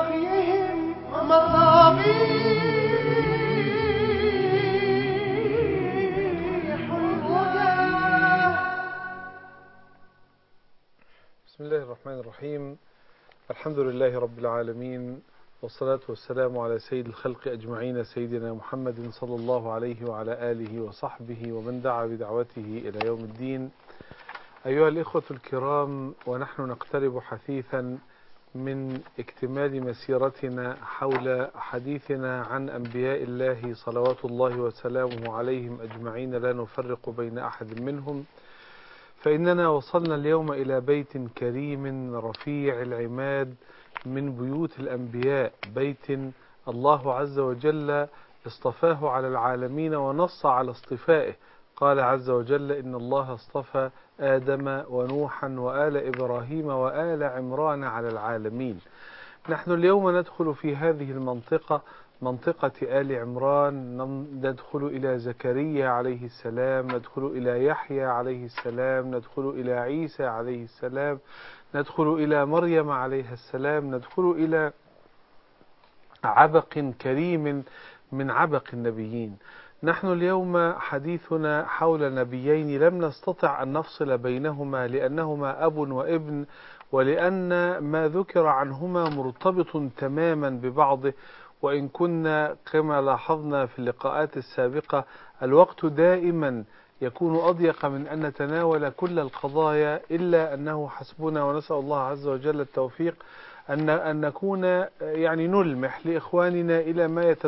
ببغيهم مصابيح الهدى. بسم الله الرحمن الرحيم. الحمد لله رب العالمين، والصلاة والسلام على سيد الخلق أجمعين، سيدنا محمد صلى الله عليه وعلى آله وصحبه ومن دعا بدعوته إلى يوم الدين. أيها الإخوة الكرام، ونحن نقترب حثيثا من اكتمال مسيرتنا حول حديثنا عن أنبياء الله صلوات الله وسلامه عليهم أجمعين لا نفرق بين أحد منهم، فإننا وصلنا اليوم إلى بيت كريم رفيع العماد من بيوت الأنبياء، بيت الله عز وجل اصطفاه على العالمين ونص على اصطفائه. قال عز وجل: إن الله اصطفى آدم ونوحا وآل إبراهيم وآل عمران على العالمين. نحن اليوم ندخل في هذه المنطقة، منطقة آل عمران، ندخل إلى زكريا عليه السلام، ندخل إلى يحيى عليه السلام، ندخل إلى عيسى عليه السلام، ندخل إلى مريم عليها السلام، ندخل إلى عبق كريم من عبق النبيين. نحن اليوم حديثنا حول نبيين لم نستطع أن نفصل بينهما، لأنهما أب وابن، ولأن ما ذكر عنهما مرتبط تماما ببعضه. وإن كنا كما لاحظنا في اللقاءات السابقة الوقت دائما يكون أضيق من أن نتناول كل القضايا، إلا أنه حسبنا ونسأل الله عز وجل التوفيق أن نكون يعني نلمح لإخواننا إلى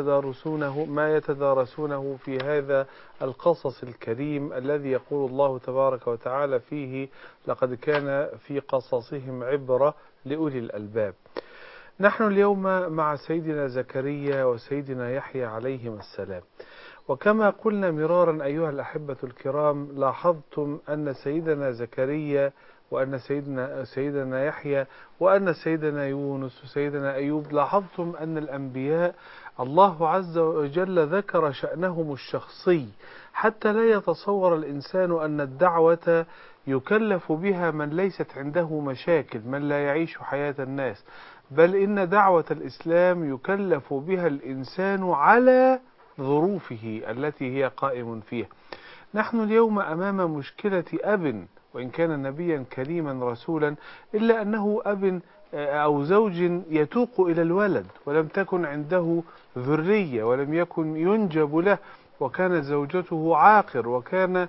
ما يتدارسونه في هذا القصص الكريم الذي يقول الله تبارك وتعالى فيه: لقد كان في قصصهم عبرة لأولي الألباب. نحن اليوم مع سيدنا زكريا وسيدنا يحيى عليهما السلام، وكما قلنا مرارا أيها الأحبة الكرام، لاحظتم أن سيدنا زكريا وأن سيدنا يحيى وأن سيدنا يونس وسيدنا أيوب، لاحظتم أن الأنبياء الله عز وجل ذكر شأنهم الشخصي، حتى لا يتصور الإنسان أن الدعوة يكلف بها من ليست عنده مشاكل، من لا يعيش حياة الناس، بل إن دعوة الإسلام يكلف بها الإنسان على ظروفه التي هي قائم فيها. نحن اليوم أمام مشكلة أب، وإن كان نبيا كريما رسولا، إلا أنه أب أو زوج يتوق إلى الولد، ولم تكن عنده ذرية، ولم يكن ينجب له، وكانت زوجته عاقر، وكان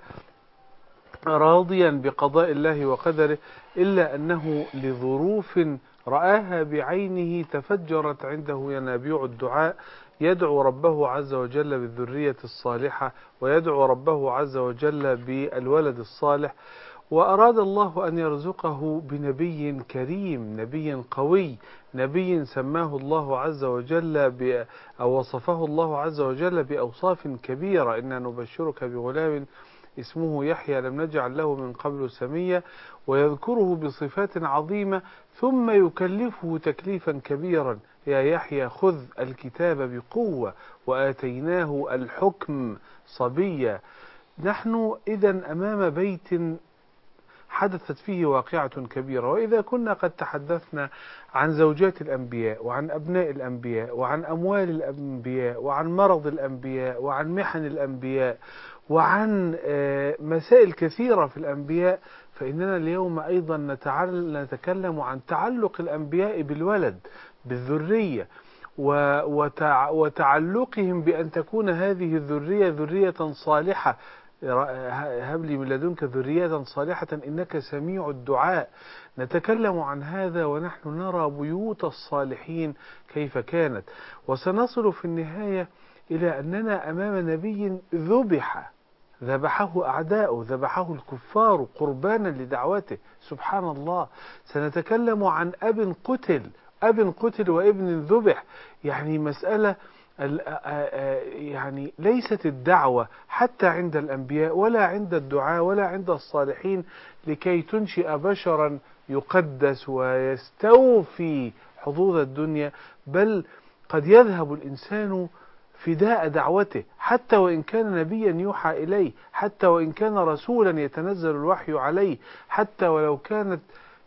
راضيا بقضاء الله وقدره، إلا أنه لظروف رآها بعينه تفجرت عنده ينابيع الدعاء، يدعو ربه عز وجل بالذرية الصالحة، ويدعو ربه عز وجل بالولد الصالح. وأراد الله أن يرزقه بنبي كريم، نبي قوي، نبي سماه الله عز وجل أو وصفه الله عز وجل بأوصاف كبيرة: إنا نبشرك بغلام اسمه يحيى لم نجعل له من قبل سميا، ويذكره بصفات عظيمة، ثم يكلفه تكليفا كبيرا: يا يحيى خذ الكتاب بقوة وآتيناه الحكم صبيا. نحن إذن أمام بيت حدثت فيه واقعة كبيرة. وإذا كنا قد تحدثنا عن زوجات الأنبياء وعن أبناء الأنبياء وعن أموال الأنبياء وعن مرض الأنبياء وعن محن الأنبياء وعن مسائل كثيرة في الأنبياء، فإننا اليوم أيضا نتكلم عن تعلق الأنبياء بالولد، بالذرية، وتعلقهم بأن تكون هذه الذرية ذرية صالحة. هب لي من لدنك ذرية صالحة إنك سميع الدعاء. نتكلم عن هذا ونحن نرى بيوت الصالحين كيف كانت، وسنصل في النهاية إلى أننا أمام نبي ذبحه أعداؤه، ذبحه الكفار قربانا لدعوته. سبحان الله. سنتكلم عن أب قتل وابن ذبح. يعني مسألة يعني ليست الدعوة حتى عند الأنبياء ولا عند الدعاء ولا عند الصالحين لكي تنشئ بشرا يقدس ويستوفي حظوظ الدنيا، بل قد يذهب الإنسان فداء دعوته، حتى وإن كان نبيا يوحى إليه، حتى وإن كان رسولا يتنزل الوحي عليه، حتى ولو كانت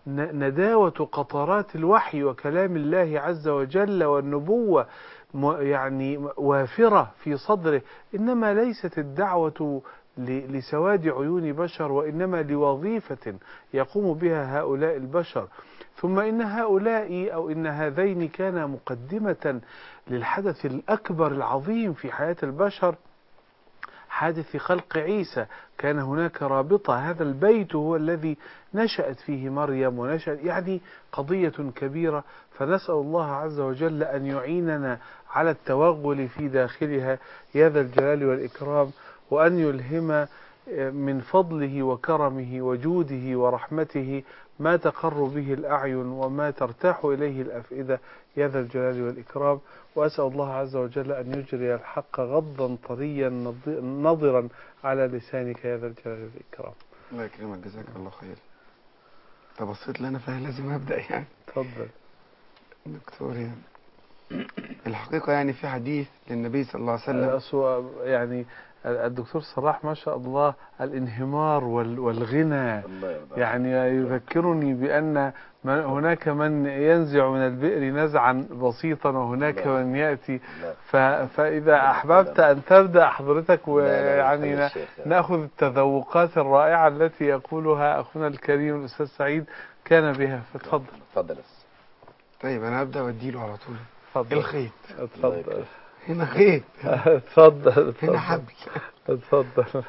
نداوة قطرات الوحي وكلام الله عز وجل والنبوة يعني وافرة في صدره. إنما ليست الدعوة لسواد عيون بشر، وإنما لوظيفة يقوم بها هؤلاء البشر. ثم إن هؤلاء أو إن هذين كانا مقدمة للحدث الأكبر العظيم في حياة البشر، حادث خلق عيسى. كان هناك رابطة، هذا البيت هو الذي نشأت فيه مريم ونشأت، يعني قضية كبيرة. فنسأل الله عز وجل أن يعيننا على التوغل في داخلها يا ذا الجلال والإكرام، وأن يلهم من فضله وكرمه وجوده ورحمته ما تقر به الأعين وما ترتاح إليه الأفئدة يا ذا الجلال والإكرام. وأسأل الله عز وجل أن يجري الحق غضا طريا نضرا على لسانك يا ذا الجلال والإكرام. الله يكرمك، جزاك الله خير. تبصيت لنا فلازم أبدأ يعني. تفضل دكتور. الحقيقة يعني في حديث للنبي صلى الله عليه وسلم، يعني الدكتور صلاح ما شاء الله الانهمار والغنى يعني يذكرني بأن هناك من ينزع من البئر نزعا بسيطا، وهناك من يأتي فإذا أحببت أن تبدأ حضرتك ويعني نأخذ التذوقات الرائعة التي يقولها أخونا الكريم الأستاذ سعيد كان بها. فتفضل. تفضل. طيب أنا أبدأ وأديله على طول. اتفضل. الخيط. اتفضل. هنا خيط. اتفضل. هنا حبل. اتفضل.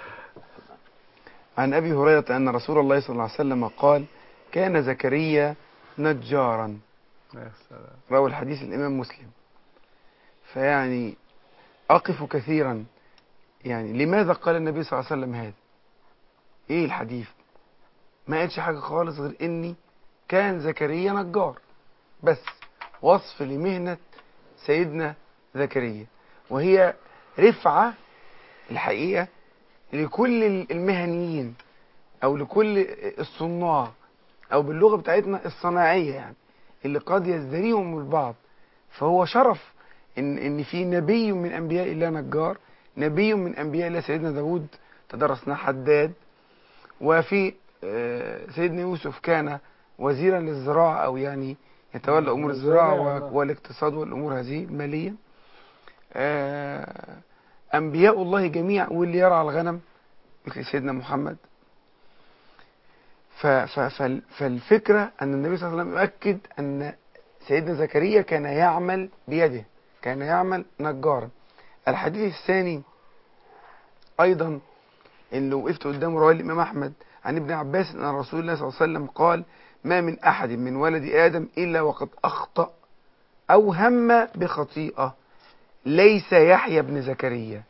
عن أبي هريرة أن رسول الله صلى الله عليه وسلم قال: كان زكريا نجارا. يا سلام. روى الحديث الإمام مسلم. فيعني أقف كثيرا، يعني لماذا قال النبي صلى الله عليه وسلم هذا؟ إيه الحديث؟ ما قالش حاجة خالص غير إني كان زكريا نجار، بس وصف لمهنة سيدنا زكريا، وهي رفعة الحقيقة لكل المهنيين أو لكل الصناع، أو باللغة بتاعتنا الصناعية، يعني اللي قد يزدريهم البعض. فهو شرف إن في نبي من أنبياء الله نجار، نبي من أنبياء الله سيدنا داود تدرسنا حداد، وفي سيدنا يوسف كان وزيرا للزراعة، أو يعني يتولى أمور الزراعة والاقتصاد والأمور هذه المالية. أنبياء الله جميع، واللي يرعى الغنم مثل سيدنا محمد. فالفكرة أن النبي صلى الله عليه وسلم يؤكد أن سيدنا زكريا كان يعمل بيده، كان يعمل نجارا. الحديث الثاني أيضا اللي وقفت قدامه رواه الإمام أحمد عن ابن عباس أن رسول الله صلى الله عليه وسلم قال: ما من أحد من ولد آدم إلا وقد أخطأ أو هم بخطيئة، ليس يحيى بن زكريا،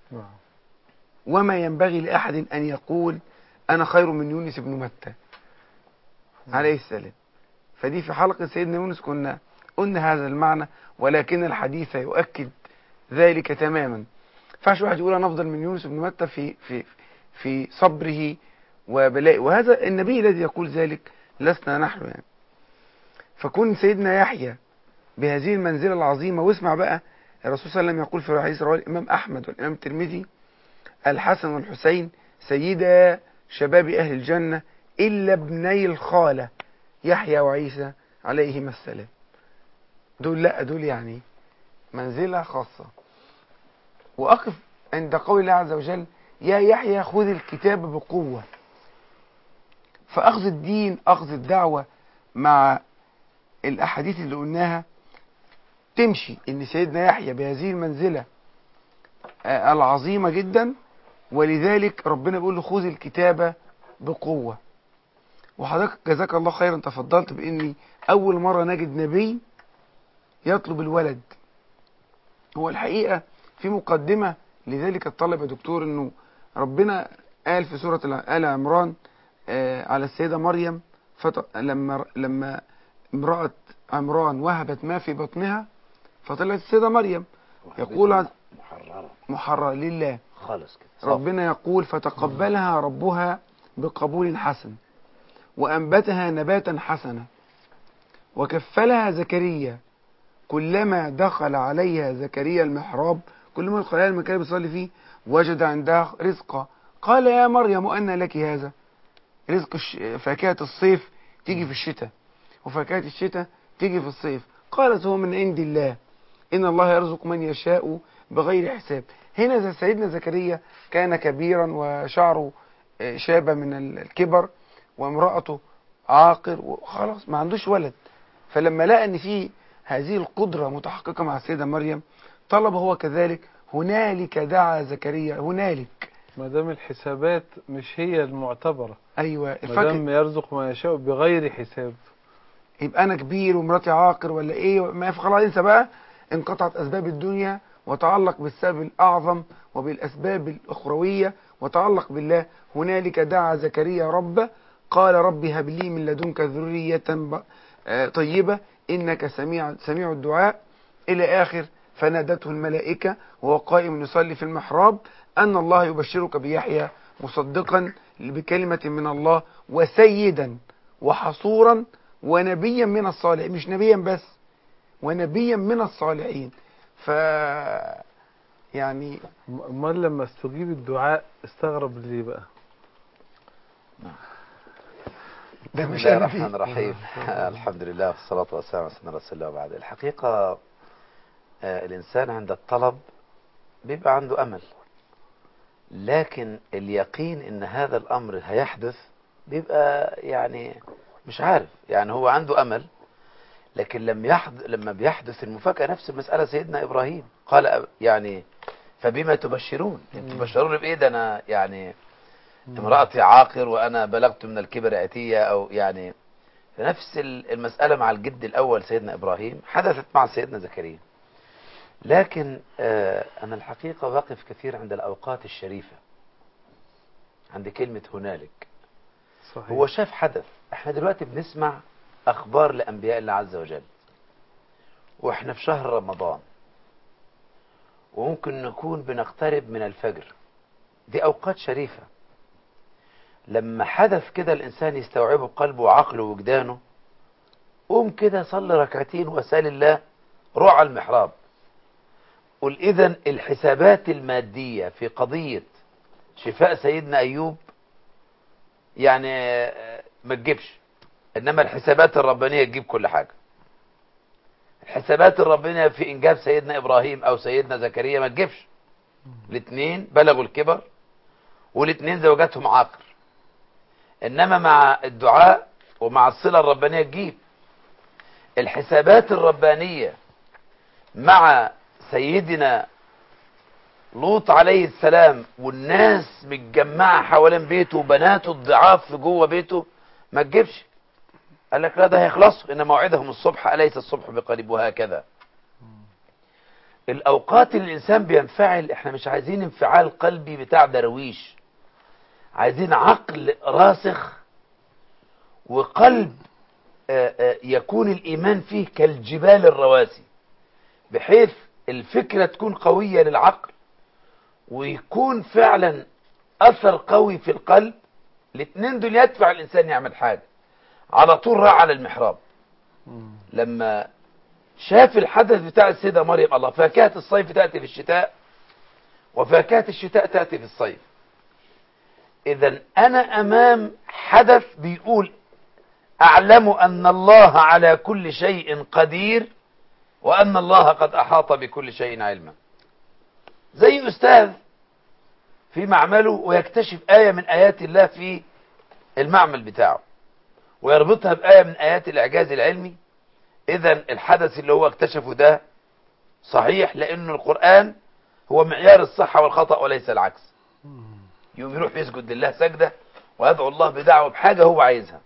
وما ينبغي لأحد أن يقول أنا خير من يونس بن متى عليه السلام. فدي في حلقة سيدنا يونس كنا قلنا هذا المعنى، ولكن الحديث يؤكد ذلك تماما. فاش واحد يقول أنا أفضل من يونس بن متى في صبره وبلائه، وهذا النبي الذي يقول ذلك لسنا نحن يعني. فكون سيدنا يحيى بهذه المنزلة العظيمة. واسمع بقى الرسول صلى الله عليه وسلم يقول في حديث رواه الإمام أحمد والإمام الترمذي: الحسن والحسين سيدا شباب أهل الجنة إلا ابني الخالة يحيى وعيسى عليهما السلام. دول يعني منزلة خاصة. وأقف عند قول الله عز وجل: يا يحيى خذ الكتاب بقوة. فأخذ الدين، أخذ الدعوة مع الأحاديث اللي قلناها تمشي إن سيدنا يحيى بهذه المنزلة العظيمة جدا، ولذلك ربنا بيقول له خذ الكتاب بقوة. وحضرتك جزاك الله خيرا تفضلت بإني أول مرة نجد نبي يطلب الولد. هو الحقيقة في مقدمة لذلك الطلب يا دكتور، إنه ربنا قال في سورة آل عمران على السيدة مريم لما امرأة عمران وهبت ما في بطنها فطلعت السيدة مريم، يقول محررة لله خالص كده. ربنا يقول: فتقبلها ربها بقبول حسن وأنبتها نباتا حسنا وكفلها زكريا كلما دخل عليها زكريا المحراب، كل ما يدخل عليها المكان اللي بيصلي فيه وجد عندها رزقا. قال: يا مريم أنى لك هذا؟ رزق فاكهة الصيف تيجي في الشتاء، وفاكهة الشتاء تيجي في الصيف. قالت هو من عند الله إن الله يرزق من يشاء بغير حساب. هنا سيدنا زكريا كان كبيرا وشعره شاب من الكبر، وامرأته عاقر وخلاص ما عندوش ولد. فلما لقى ان في هذه القدرة متحققة مع السيدة مريم، طلب هو كذلك. هنالك دعا زكريا. هنالك ما دام الحسابات مش هي المعتبرة، ايوه ما دام يرزق ما يشاء بغير حساب. يبقى انا كبير ومراتي عاقر ولا ايه، ما خلاص انسى بقى. انقطعت اسباب الدنيا وتعلق بالسبب الاعظم وبالاسباب الاخرويه وتعلق بالله. هنالك دعا زكريا ربه قال رب هب لي من لدنك ذريه طيبه انك سميع الدعاء الى اخر. فنادته الملائكه وهو قائم يصلي في المحراب ان الله يبشرك بيحيى مصدقا بكلمه من الله وسيدا وحصورا ونبيا من الصالحين. مش نبيا بس، ونبيا من الصالحين. ف يعني امال لما استجيب الدعاء استغرب ليه بقى؟ ده بسم مش الله أنا الرحمن فيه. الرحيم. الحمد لله والصلاة والسلام على سيدنا رسول الله. وبعد الحقيقة الإنسان عند الطلب بيبقى عنده أمل، لكن اليقين إن هذا الأمر هيحدث بيبقى يعني مش عارف. يعني هو عنده أمل، لكن لما بيحدث المفاجأة، نفس المسألة سيدنا إبراهيم قال يعني فبما تبشرون؟ تبشرون بإيه؟ ده أنا يعني امرأتي عاقر وأنا بلغت من الكبر عتية، أو يعني نفس المسألة مع الجد الأول سيدنا إبراهيم حدثت مع سيدنا زكريا. لكن أنا الحقيقة واقف كثير عند الأوقات الشريفة، عند كلمة هنالك. صحيح. هو شاف حدث. احنا دلوقتي بنسمع أخبار لأنبياء الله عز وجل، وإحنا في شهر رمضان، وممكن نكون بنقترب من الفجر. دي أوقات شريفة. لما حدث كده الإنسان يستوعبه بقلبه وعقله ووجدانه، قوم كده صلي ركعتين وسال الله، روح على المحراب. قل إذن الحسابات المادية في قضية شفاء سيدنا أيوب يعني ما تجيبش، إنما الحسابات الربانية تجيب كل حاجة. الحسابات الربانية في إنجاب سيدنا إبراهيم أو سيدنا زكريا ما تجيبش. الاثنين بلغوا الكبر، والاثنين زوجاتهم عاقر، إنما مع الدعاء ومع الصلة الربانية تجيب. الحسابات الربانية مع سيدنا لوط عليه السلام والناس متجمعة حوالين بيته وبناته الضعاف في جوه بيته ما تجيبش. قال لك لا، ده هيخلصوا، إن موعدهم الصبح أليس الصبح بقريب، وهكذا. الأوقات اللي الإنسان بينفعل، احنا مش عايزين انفعال قلبي بتاع درويش، عايزين عقل راسخ وقلب يكون الإيمان فيه كالجبال الرواسي، بحيث الفكرة تكون قوية للعقل ويكون فعلا أثر قوي في القلب. الاثنين دول يدفع الإنسان يعمل حاجة. على طول راح على المحراب لما شاف الحدث بتاع السيدة مريم. الله، فاكهة الصيف تأتي في الشتاء، وفاكهة الشتاء تأتي في الصيف. إذا أنا أمام حدث بيقول أعلم أن الله على كل شيء قدير، وأن الله قد أحاط بكل شيء علما. زي أستاذ في معمله ويكتشف آية من آيات الله في المعمل بتاعه ويربطها بآية من آيات الإعجاز العلمي. إذا الحدث اللي هو اكتشفه ده صحيح، لأن القرآن هو معيار الصحة والخطأ وليس العكس. يوم يروح يسجد لله سجدة ويدعو الله بدعوة بحاجة هو عايزها.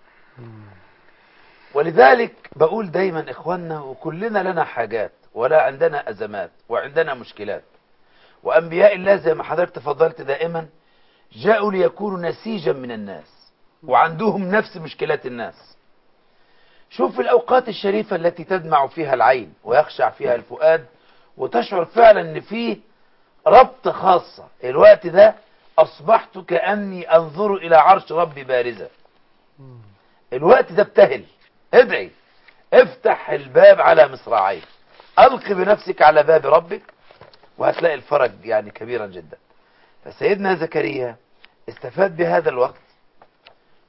ولذلك بقول دايما إخواننا، وكلنا لنا حاجات ولا عندنا أزمات وعندنا مشكلات، وأنبياء الله زي ما حضرتك تفضلت دائما جاءوا ليكونوا نسيجا من الناس وعندهم نفس مشكلات الناس. شوف الأوقات الشريفة التي تدمع فيها العين ويخشع فيها الفؤاد، وتشعر فعلا أن فيه ربط خاصة. الوقت ده أصبحت كأني أنظر إلى عرش ربي بارزة. الوقت ده ابتهل، ادعي، افتح الباب على مصراعيه، ألق بنفسك على باب ربك، وهتلاقي الفرج يعني كبيرا جدا. فسيدنا زكريا استفاد بهذا الوقت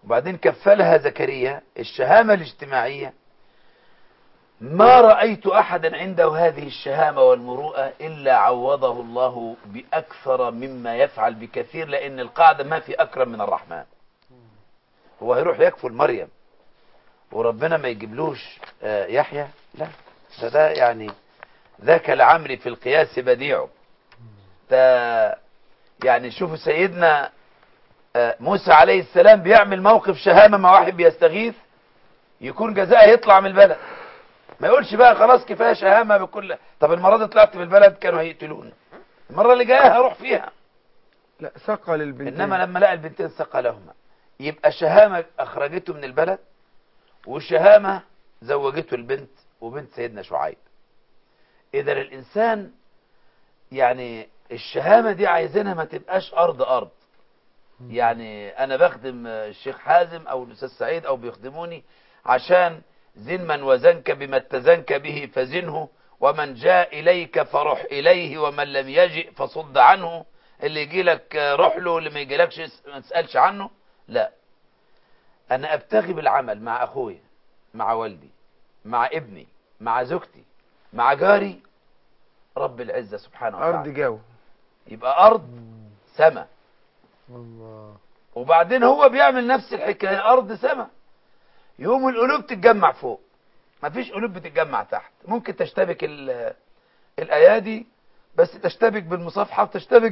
وبعدين كفلها زكريا الشهامة الاجتماعية. ما رأيت أحدا عنده هذه الشهامة والمروءة إلا عوضه الله بأكثر مما يفعل بكثير، لأن القاعدة ما في أكرم من الرحمن. هو هيروح يكفل مريم وربنا ما يجيبلوش يحيى؟ لا، ده يعني ذاك العمر في القياس بديعه. ده يعني شوفوا سيدنا موسى عليه السلام بيعمل موقف شهامة مع واحد بيستغيث، يكون جزاء يطلع من البلد. ما يقولش بقى خلاص كفايه شهامه بكل، طب المره دي طلعت من البلد كانوا هيقتلوني، المره اللي جايه هروح فيها. لا، ثقل البنتين. انما لما لقى البنتين ثقلهما، يبقى شهامه اخرجته من البلد، وشهامه زوجته البنت وبنت سيدنا شعيب. اذا الانسان يعني الشهامه دي عايزينها ما تبقاش ارض. يعني انا بخدم الشيخ حازم او الاستاذ سعيد او بيخدموني عشان زن من وزنك بما اتزنك به فزنه، ومن جاء إليك فرح إليه، ومن لم يجئ فصد عنه. اللي يجي لك روح له، اللي ما يجيلكش ما تسألش عنه. لا، أنا أبتغي بالعمل مع أخوي، مع والدي، مع ابني، مع زوجتي، مع جاري، رب العزة سبحانه وتعالى. أرض جو. يبقى أرض سما. الله. وبعدين هو بيعمل نفس الحكاية، أرض سما. يوم القلوب تتجمع فوق، ما فيش قلوب بتتجمع تحت. ممكن تشتبك الأيادي، بس تشتبك بالمصافحة وتشتبك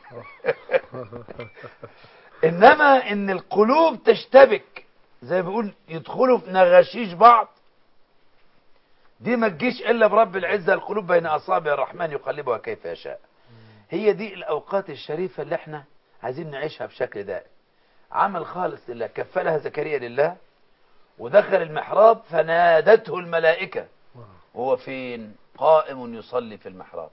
إنما إن القلوب تشتبك زي ما بيقول يدخلوا في نغاشيش بعض، دي ما تجيش إلا برب العزة. القلوب بين أصابع الرحمن يقلبها كيف يشاء. هي دي الأوقات الشريفة اللي احنا عايزين نعيشها بشكل دائم. عمل خالص لله، كفلها زكريا لله، ودخل المحراب فنادته الملائكة وهو فين؟ قائم يصلي في المحراب.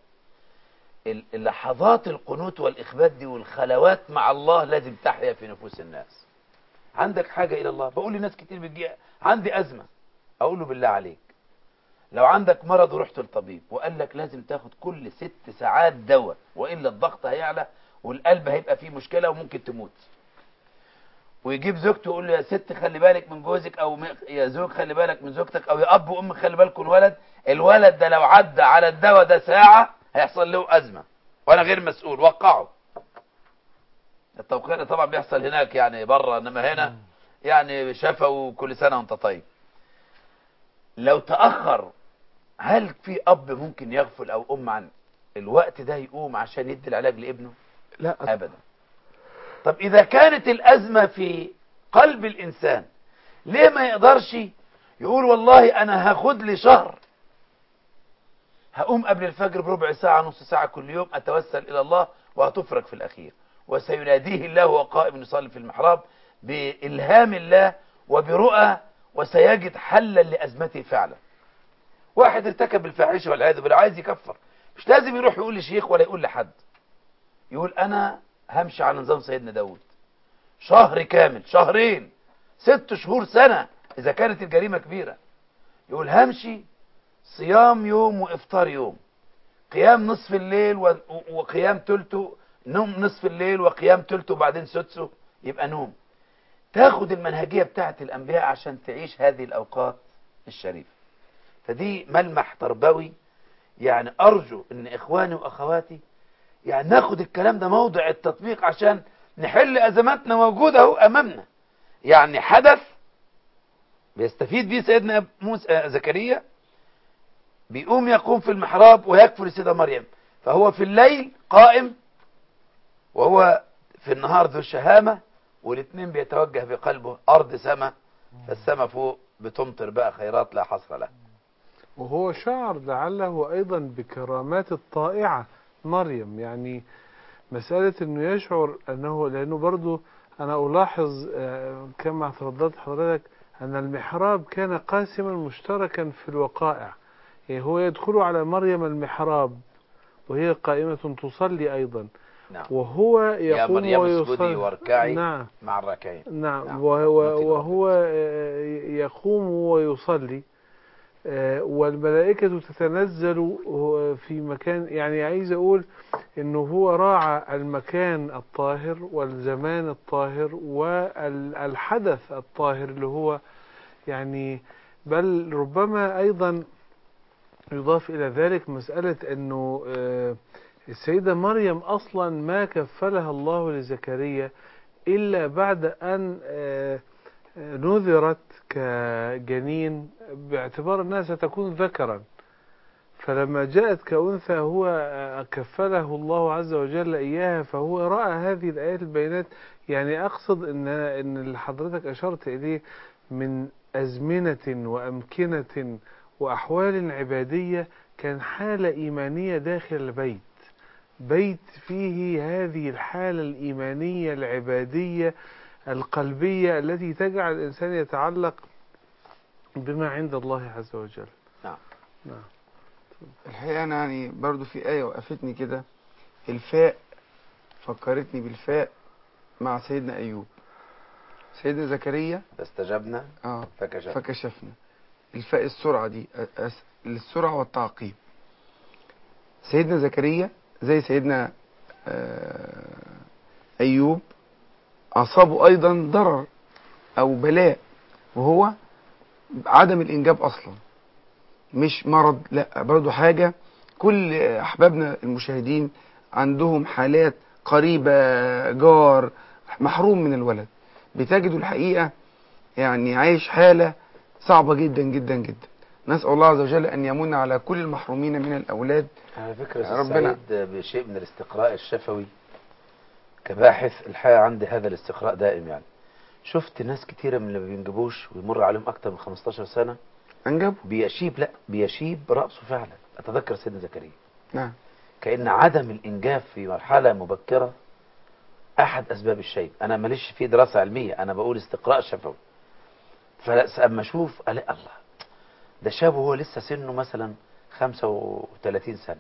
اللحظات القنوت والإخبات دي والخلوات مع الله لازم تحيا في نفوس الناس. عندك حاجة إلى الله؟ بقول لناس كتير بتجي عندي أزمة، أقول له بالله عليك لو عندك مرض ورحت للطبيب وقال لك لازم تاخد كل 6 ساعات دواء وإلا الضغط هيعلى والقلب هيبقى فيه مشكلة وممكن تموت، ويجيب زوجته ويقول له يا ست خلي بالك من جوزك، او يا زوج خلي بالك من زوجتك، او يا اب وام خلي بالكم الولد ده لو عدى على الدواء ده ساعة هيحصل له أزمة وانا غير مسؤول، وقعه. التوقيع طبعا بيحصل هناك يعني بره، انما هنا يعني شفوا كل سنة وانت طيب. لو تأخر، هل في اب ممكن يغفل او ام عن الوقت ده يقوم عشان يدي العلاج لابنه؟ لا ابدا. طب إذا كانت الأزمة في قلب الإنسان، ليه ما يقدرش يقول والله أنا هاخد لي شهر، هقوم قبل الفجر بربع ساعة نص ساعة كل يوم أتوسل إلى الله وهتفرج في الأخير، وسيناديه الله وهو قائم يصلي في المحراب بإلهام الله وبرؤى، وسيجد حلا لأزمته فعلا. واحد ارتكب الفاحشة والعياذ بالله عايز يكفر، مش لازم يروح يقول لشيخ ولا يقول لحد، يقول أنا همشي على نظام سيدنا داود شهر كامل، شهرين، 6 شهور، سنة إذا كانت الجريمة كبيرة. يقول همشي صيام يوم وإفطار يوم، قيام نصف الليل وقيام تلته، نوم نصف الليل وقيام تلته وبعدين سدسه يبقى نوم. تاخد المنهجية بتاعت الأنبياء عشان تعيش هذه الأوقات الشريفة. فدي ملمح تربوي، يعني أرجو أن إخواني وأخواتي يعني ناخد الكلام ده موضع التطبيق عشان نحل أزماتنا موجودة اهو أمامنا. يعني حدث بيستفيد بيه سيدنا موسى زكريا، يقوم في المحراب ويكفل السيدة مريم، فهو في الليل قائم وهو في النهار ذو الشهامة، والاثنين بيتوجه بقلبه أرض سما، فالسما فوق بتمطر بقى خيرات لا حصر لها. وهو شعر لعله أيضا بكرامات الطائعة مريم، يعني مسألة أنه يشعر أنه، لأنه برضو أنا ألاحظ كما تفضلت حضرتك أن المحراب كان قاسما مشتركا في الوقائع. يعني هو يدخل على مريم المحراب وهي قائمة تصلي أيضا، نعم. وهو يا يقوم مريم ويصلي. اسجدي واركعي نعم. مع الراكعين. نعم. نعم. وهو يقوم ويصلي. والملائكة تتنزل في مكان، يعني عايز أقول إنه هو راعى المكان الطاهر والزمان الطاهر والحدث الطاهر اللي هو يعني، بل ربما أيضا يضاف إلى ذلك مسألة أنه السيدة مريم أصلا ما كفلها الله لزكريا إلا بعد أن نذرت كجنين باعتبار أنها ستكون ذكرا، فلما جاءت كأنثى هو كفله الله عز وجل إياها، فهو رأى هذه الآيات البينات. يعني أقصد أن اللي حضرتك أشرت إليه من أزمنة وأمكنة وأحوال عبادية كان حالة إيمانية داخل البيت، بيت فيه هذه الحالة الإيمانية العبادية القلبية التي تجعل الإنسان يتعلق بما عند الله عز وجل. نعم. نعم. الحقيقة أنا يعني برضو في آية وقفتني كده، الفاء فكرتني بالفاء مع سيدنا أيوب. سيدنا زكريا فاستجبنا فكشفنا. الفاء السرعة دي، السرعة والتعقيب. سيدنا زكريا زي سيدنا أيوب أصابه أيضا ضرر أو بلاء، وهو عدم الإنجاب أصلا، مش مرض، لا برضو حاجة. كل أحبابنا المشاهدين عندهم حالات قريبة، جار محروم من الولد، بتجدوا الحقيقة يعني عايش حالة صعبة جدا جدا جدا. نسأل الله عز وجل أن يمن على كل المحرومين من الأولاد. على فكرة ربنا سعيد بشيء من الاستقراء الشفوي كباحث، الحقيقة عندي هذا الاستقراء دائم. يعني شفت ناس كتيرة من اللي ما بينجبوش ويمر عليهم أكتر من 15 سنة أنجب بيشيب رأسه فعلا. أتذكر سيدنا زكريا، نعم، كأن عدم الإنجاب في مرحلة مبكرة أحد أسباب الشيب. أنا ماليش فيه دراسة علمية، أنا بقول استقراء شفوي. فلما أشوف الله، ده شاب وهو لسه سنه مثلا 35 سنة،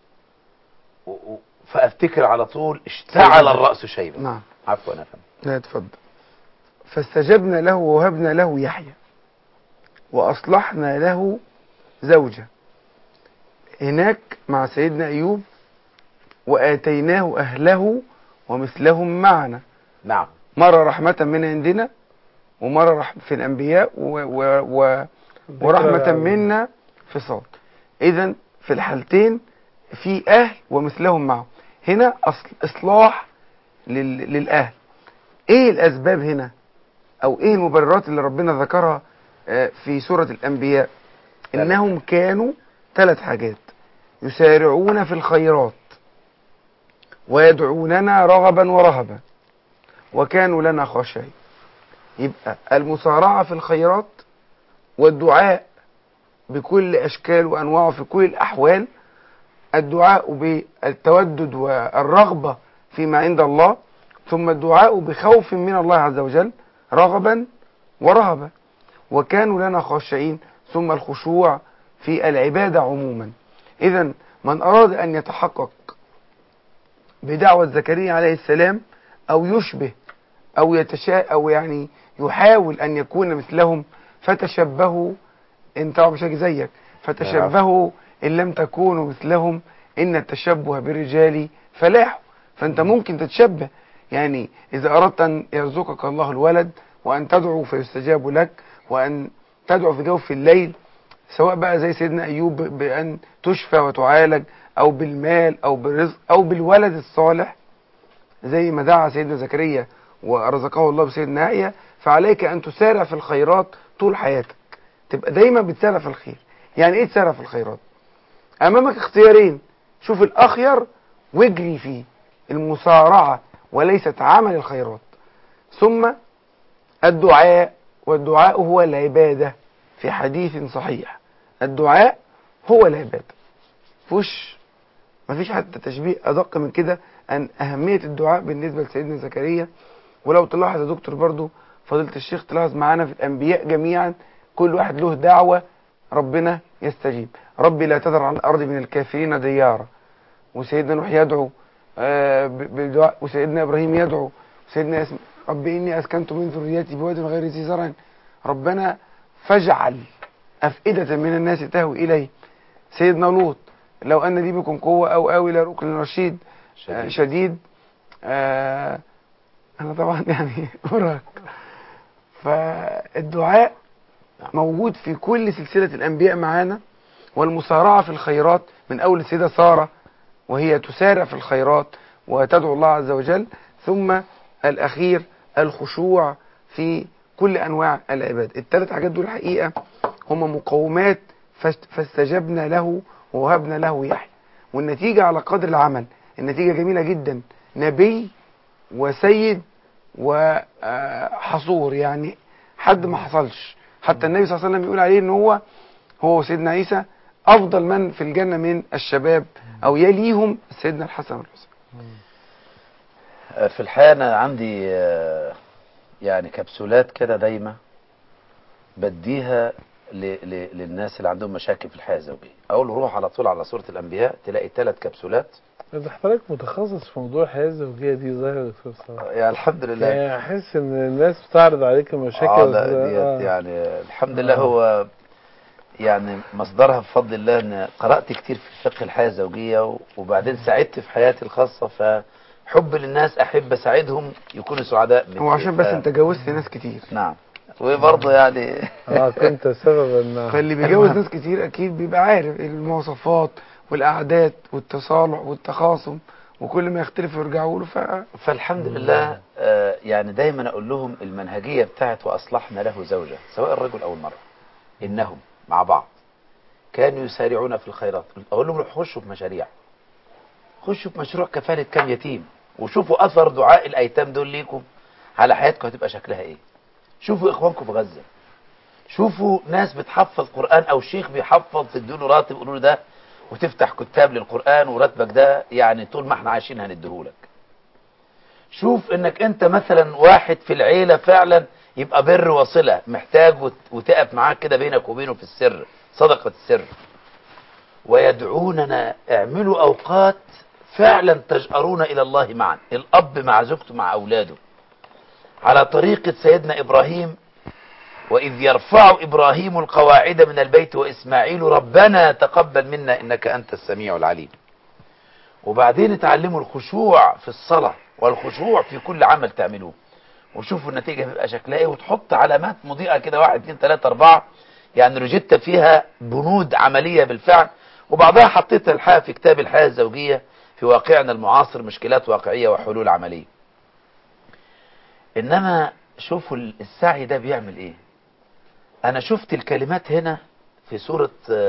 فأفتكر على طول اشتعل الرأس شيبا. نعم. عفوا أنا فهم. لا اتفضل. فاستجبنا له ووهبنا له يحيى وأصلحنا له زوجة. هناك مع سيدنا أيوب وآتيناه أهله ومثلهم معنا. نعم. مرة رحمة من عندنا، ومرة في الأنبياء ورحمة منا في صاد. إذن في الحالتين في أهل ومثلهم معه. هنا إصلاح للأهل. إيه الأسباب هنا أو إيه المبررات اللي ربنا ذكرها في سورة الأنبياء؟ إنهم كانوا 3 حاجات: يسارعون في الخيرات، ويدعوننا رغبا ورهبا، وكانوا لنا خاشعين. يبقى المسارعة في الخيرات والدعاء بكل أشكال وأنواعه في كل الأحوال، الدعاء بالتودد والرغبة فيما عند الله، ثم الدعاء بخوف من الله عز وجل رغبا ورهبا، وكانوا لنا خاشعين، ثم الخشوع في العبادة عموما. إذن من أراد أن يتحقق بدعوة زكريا عليه السلام أو يشبه أو أو يعني يحاول أن يكون مثلهم، فتشبهوا إن طبعا مش هاجي زيك، فتشبهوا إن لم تكونوا مثلهم إن التشبه بالرجال فلاح. فأنت ممكن تتشبه، يعني إذا أردت أن يرزقك الله الولد وأن تدعو فيستجاب لك، وأن تدعو في جوف الليل، سواء بقى زي سيدنا أيوب بأن تشفى وتعالج، أو بالمال أو بالرزق أو بالولد الصالح زي ما دعا سيدنا زكريا ورزقه الله بسيدنا يحيى، فعليك أن تسارع في الخيرات طول حياتك، تبقى دايما بتسارع في الخير. يعني إيه تسارع في الخيرات؟ أمامك اختيارين، شوف الأخير واجري فيه، المسارعة وليست عمل الخيرات. ثم الدعاء، والدعاء هو العبادة في حديث صحيح، الدعاء هو العبادة. مفيش حتى تشبيه أدق من كده أن أهمية الدعاء بالنسبة لسيدنا زكريا. ولو تلاحظ يا دكتور برضو فضيلة الشيخ، تلاحظ معانا في الأنبياء جميعا كل واحد له دعوة ربنا يستجيب. ربي لا تذر على الأرض من الكافرين ديارا، وسيدنا نوح يدعو بالدعاء، وسيدنا إبراهيم يدعو، وسيدنا ربي إني أسكنت من ذريتي بواد غير ذي زرع، ربنا فاجعل أفئدة من الناس تهوي إليه. سيدنا لوط لو أن لي بكم قوة أو آوي إلى ركن رشيد شديد. أنا طبعا يعني أراك. فالدعاء موجود في كل سلسلة الأنبياء معانا، والمسارعة في الخيرات من أول السيدة سارة وهي تسارع في الخيرات وتدعو الله عز وجل، ثم الأخير الخشوع في كل أنواع العباد. الثلاث حاجات دول الحقيقة هم مقومات فاستجبنا له ووهبنا له يحيى، والنتيجة على قدر العمل. النتيجة جميلة جدا، نبي وسيد وحصور، يعني حد ما حصلش. حتى النبي صلى الله عليه وسلم يقول عليه ان هو وسيدنا عيسى افضل من في الجنة من الشباب، او يليهم سيدنا الحسن والحسين. في الحقيقة أنا عندي يعني كبسولات كده دايما بديها للناس اللي عندهم مشاكل في الحياة الزوجية. أقول له روح على طول على سورة الأنبياء تلاقي 3 كبسولات. إذا حضرتك متخصص في موضوع الحياة الزوجية دي ظاهرة يا دكتور صلاح. يعني الحمد لله. يعني أحس إن الناس بتعرض عليك مشاكل. لا ديت يعني الحمد لله. هو يعني مصدرها بفضل الله ان قرأت كتير في فقه الحياة الزوجية، وبعدين ساعدت في حياتي الخاصة، فحب للناس احب اساعدهم يكونوا سعداء. هو عشان بس انت جوزت ناس كتير. نعم، وبرضه يعني كنت سببا. فاللي بيجوز ناس كتير اكيد بيبقى عارف المواصفات والاعداد والتصالح والتخاصم، وكل ما يختلف يرجعوا له. فالحمد لله. يعني دايما اقول لهم المنهجية بتاعت واصلحنا له زوجة، سواء الرجل او المرأة، انهم مع بعض كانوا يسارعون في الخيرات. اقول لهم خشوا في مشاريع، خشوا في مشروع كفالة كام يتيم، وشوفوا اثر دعاء الايتام دول ليكم على حياتكم هتبقى شكلها ايه. شوفوا اخوانكم في غزة، شوفوا ناس بتحفظ قرآن او شيخ بيحفظ تديله راتب قولوا له ده، وتفتح كتاب للقرآن وراتبك ده يعني طول ما احنا عايشين هنديهولك. شوف انك انت مثلا واحد في العيلة فعلا يبقى بر وصلة محتاج وتقف معاك كده بينك وبينه في السر، صدقة السر. ويدعوننا اعملوا اوقات فعلا تجأرون الى الله معا، الاب مع زوجته مع اولاده على طريقة سيدنا ابراهيم. واذ يرفع ابراهيم القواعد من البيت واسماعيل ربنا تقبل منا انك انت السميع العليم. وبعدين اتعلموا الخشوع في الصلاة والخشوع في كل عمل تعملوه، وشوفوا النتيجة بيبقى شكلها ايه، وتحط علامات مضيئة كده 1 2 3 4 يعني رجدت فيها بنود عملية بالفعل. وبعضها حطيتها الحقيقة في كتاب الحياة الزوجية في واقعنا المعاصر، مشكلات واقعية وحلول عملية. انما شوفوا السعي ده بيعمل ايه. انا شفت الكلمات هنا في سورة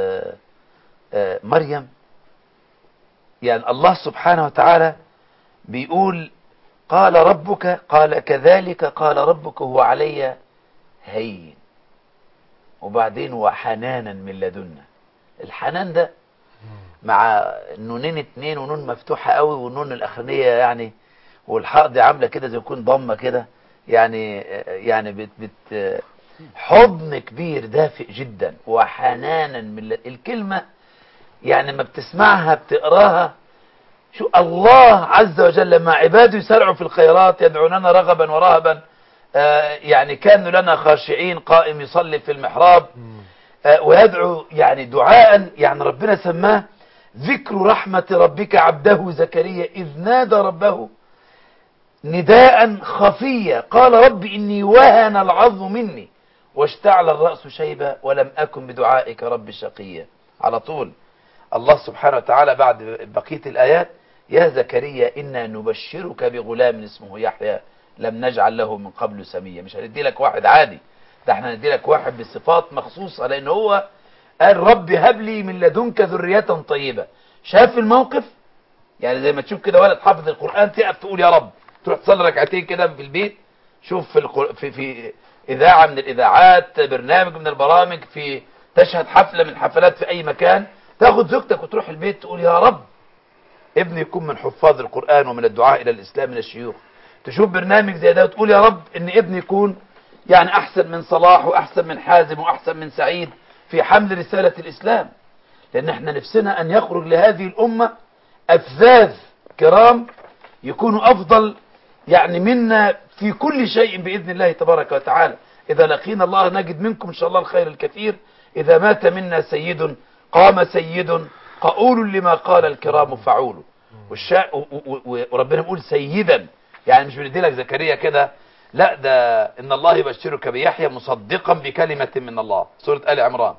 مريم، يعني الله سبحانه وتعالى بيقول قال ربك، قال كذلك قال ربك هو علي هين، وبعدين وحنانا من لدنا. الحنان ده مع نونين 2 ونون مفتوحة قوي والنون الاخرانية يعني، والحاء دي عاملة كده زي يكون ضمة كده، يعني حضن كبير دافئ جدا. وحنانا من الكلمة يعني ما بتسمعها بتقراها، شو الله عز وجل لما عباده يسارعوا في الخيرات يدعوننا رغبا ورهبا، يعني كانوا لنا خاشعين، قائم يصلي في المحراب ويدعو يعني دعاء، يعني ربنا سماه ذكر رحمة ربك عبده زكريا إذ نادى ربه نداء خفيا قال رب إني وهن العظم مني واشتعل الرأس شيبا ولم أكن بدعائك رب شقيا. على طول الله سبحانه وتعالى بعد بقية الآيات يا زكريا إنا نبشرك بغلام اسمه يحيى لم نجعل له من قبل سميا. مش هندي لك واحد عادي، ده احنا هندي لك واحد بصفات مخصوصة، لأن هو قال رب هب لي من لدنك ذرية طيبة. شاف الموقف يعني زي ما تشوف كده ولد حافظ القرآن تقف تقول يا رب، تروح تصلي ركعتين كده في البيت. شوف في إذاعة من الإذاعات، برنامج من البرامج، في تشهد حفلة من الحفلات في أي مكان، تاخد زوجتك وتروح البيت تقول يا رب ابني يكون من حفاظ القرآن ومن الدعاء إلى الإسلام من الشيوخ. تشوف برنامج زي ده وتقول يا رب إن ابني يكون يعني أحسن من صلاح وأحسن من حازم وأحسن من سعيد في حمل رسالة الإسلام. لأن احنا نفسنا أن يخرج لهذه الأمة أفذاذ كرام يكونوا أفضل يعني منا في كل شيء بإذن الله تبارك وتعالى. إذا لقينا الله نجد منكم إن شاء الله الخير الكثير إذا مات منا سيد قام سيد قؤول لما قال الكرام فعول. وربنا بيقول سيدا، يعني مش بندي لك زكريا كده، لا، ده إن الله يبشرك بيحيى مصدقا بكلمة من الله، سورة آل عمران،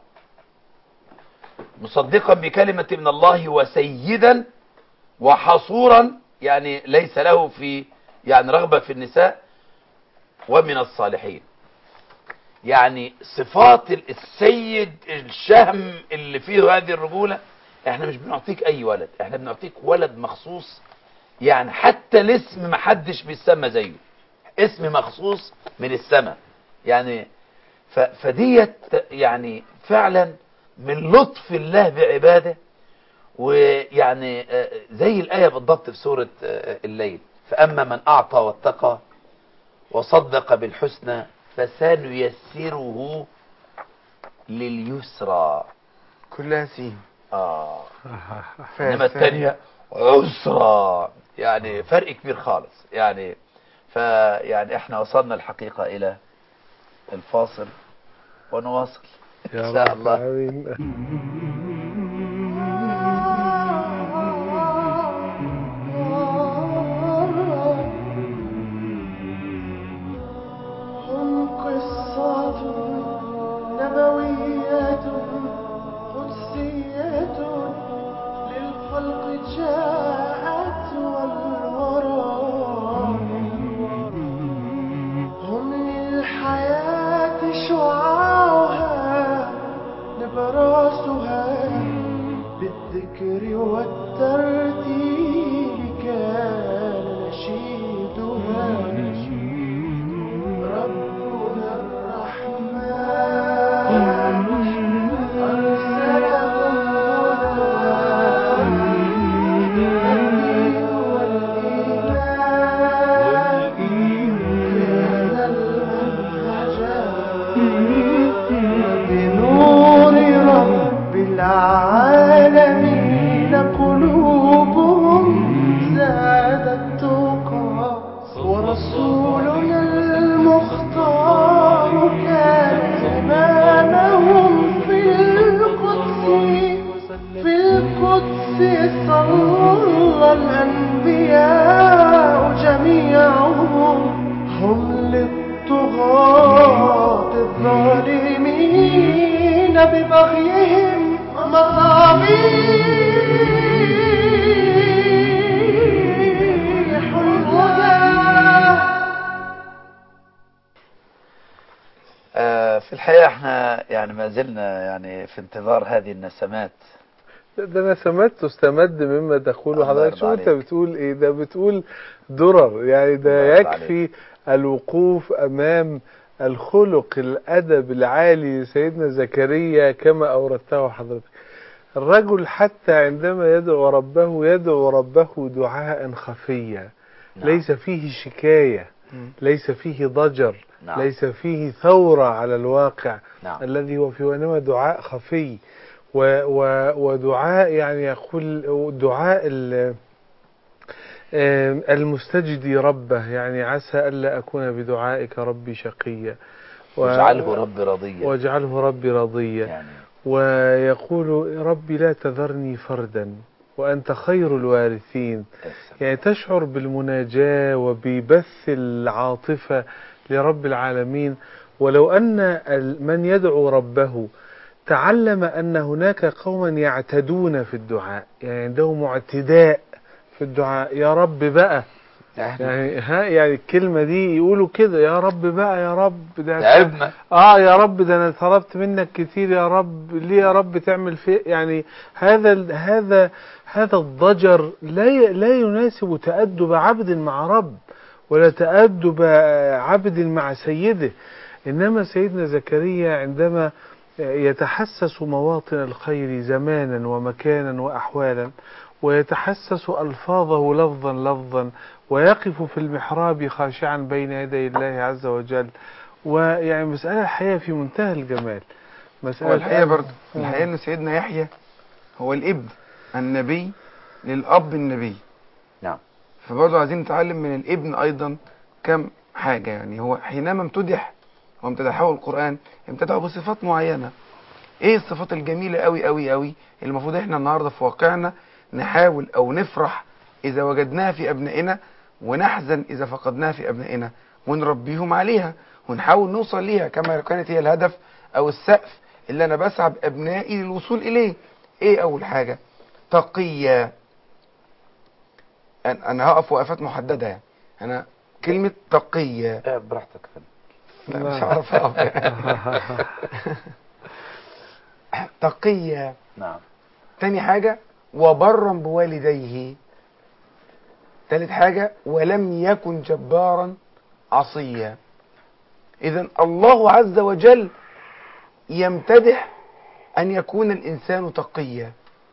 مصدقا بكلمة من الله وسيدا وحصورا، يعني ليس له في يعني رغبة في النساء، ومن الصالحين. يعني صفات السيد الشهم اللي فيه هذه الرجولة. احنا مش بنعطيك اي ولد، احنا بنعطيك ولد مخصوص، يعني حتى الاسم محدش بيسمى زيه، اسم مخصوص من السماء يعني. فديت يعني فعلا من لطف الله بعباده. ويعني زي الآية بالضبط في سورة الليل، فأما من أعطى واتقى وصدق بالحسنى فسنيسره لليسرى. كلها سين. إنما الثانية عسرى، يعني فرق كبير خالص يعني. فيعني احنا وصلنا الحقيقة إلى الفاصل ونواصل إن شاء الله. هم قصة نبوية قدسية للخلق جاءت والورى، هم للحياة شعاعها نبراسها، بالذكر والترتيب كان نشيدها. ربنا الرحمن أرسلهم هدى، الدين والإيمان كان المنهجا، وبنور رب العالمين قلوبهم زادت تقى. ورسولنا المختار كان إمامهم في القدس صلى الأنبياء جميعهم، هم للطغاة الظالمين ببغيهم مصابيح الهدى. في الحقيقة احنا يعني ما زلنا يعني في انتظار هذه النسمات. ده نسمات تستمد مما تقوله الله حضرتك. يرضى شو انت عليك. بتقول ايه؟ ده بتقول درر يعني. ده الله يرضى يكفي الوقوف امام الخلق الادب العالي لسيدنا زكريا كما اوردته حضرتك. الرجل حتى عندما يدعو ربه دعاء خفيا، نعم. ليس فيه شكاية، ليس فيه ضجر، نعم. ليس فيه ثورة على الواقع. نعم. الذي هو فيه، وإنما دعاء خفي ودعاء يعني يقول دعاء المستجدي ربه، يعني عسى ألا أكون بدعائك ربي شقيا واجعله ربي رضيا، واجعله ربي رضيا يعني. ويقول ربي لا تذرني فردا وأنت خير الوارثين. يعني تشعر بالمناجاة وببث العاطفة لرب العالمين. ولو أن من يدعو ربه تعلم أن هناك قوما يعتدون في الدعاء، يعني عندهم اعتداء في الدعاء، يا رب بقى، يعني الكلمة دي يقولوا كده، يا رب بقى، يا رب ده تعبنا، يا رب ده انا طلبت منك كتير، يا رب ليه يا رب تعمل في يعني هذا الضجر لا يناسب تأدب عبد مع رب ولا تأدب عبد مع سيده. إنما سيدنا زكريا عندما يتحسس مواطن الخير زمانا ومكانا وأحوالا، ويتحسس ألفاظه لفظا ويقف في المحراب خاشعا بين يدي الله عز وجل. ويعني مسألة الحقيقة في منتهى الجمال. هو الحقيقة برضه الحقيقة أن سيدنا يحيى هو الابن النبي للأب النبي. نعم. فبرضه عايزين نتعلم من الابن أيضا كم حاجة. يعني هو حينما امتدحه القرآن امتدحه بصفات معينة، ايه الصفات الجميلة قوي قوي قوي اللي المفروض احنا النهاردة في واقعنا نحاول او نفرح اذا وجدناها في ابنائنا، ونحزن اذا فقدناها في ابنائنا، ونربيهم عليها ونحاول نوصل ليها كما كانت هي الهدف او السقف اللي انا بسعى بابنائي للوصول اليه. ايه اول حاجة؟ تقية. انا هقف وقفات محددة يعني. انا كلمة تقية براحتك يا فندم. لا مش هعرف اقف يعني. تقية. نعم. تاني حاجة وبرا بوالديه. تالت حاجة ولم يكن جبارا عصيا. إذن الله عز وجل يمتدح أن يكون الإنسان تقيا،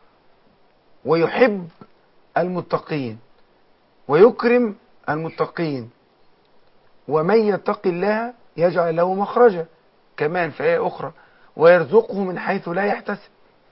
ويحب المتقين، ويكرم المتقين. ومن يتق الله يجعل له مخرجا، كمان في آية أخرى ويرزقه من حيث لا يحتسب.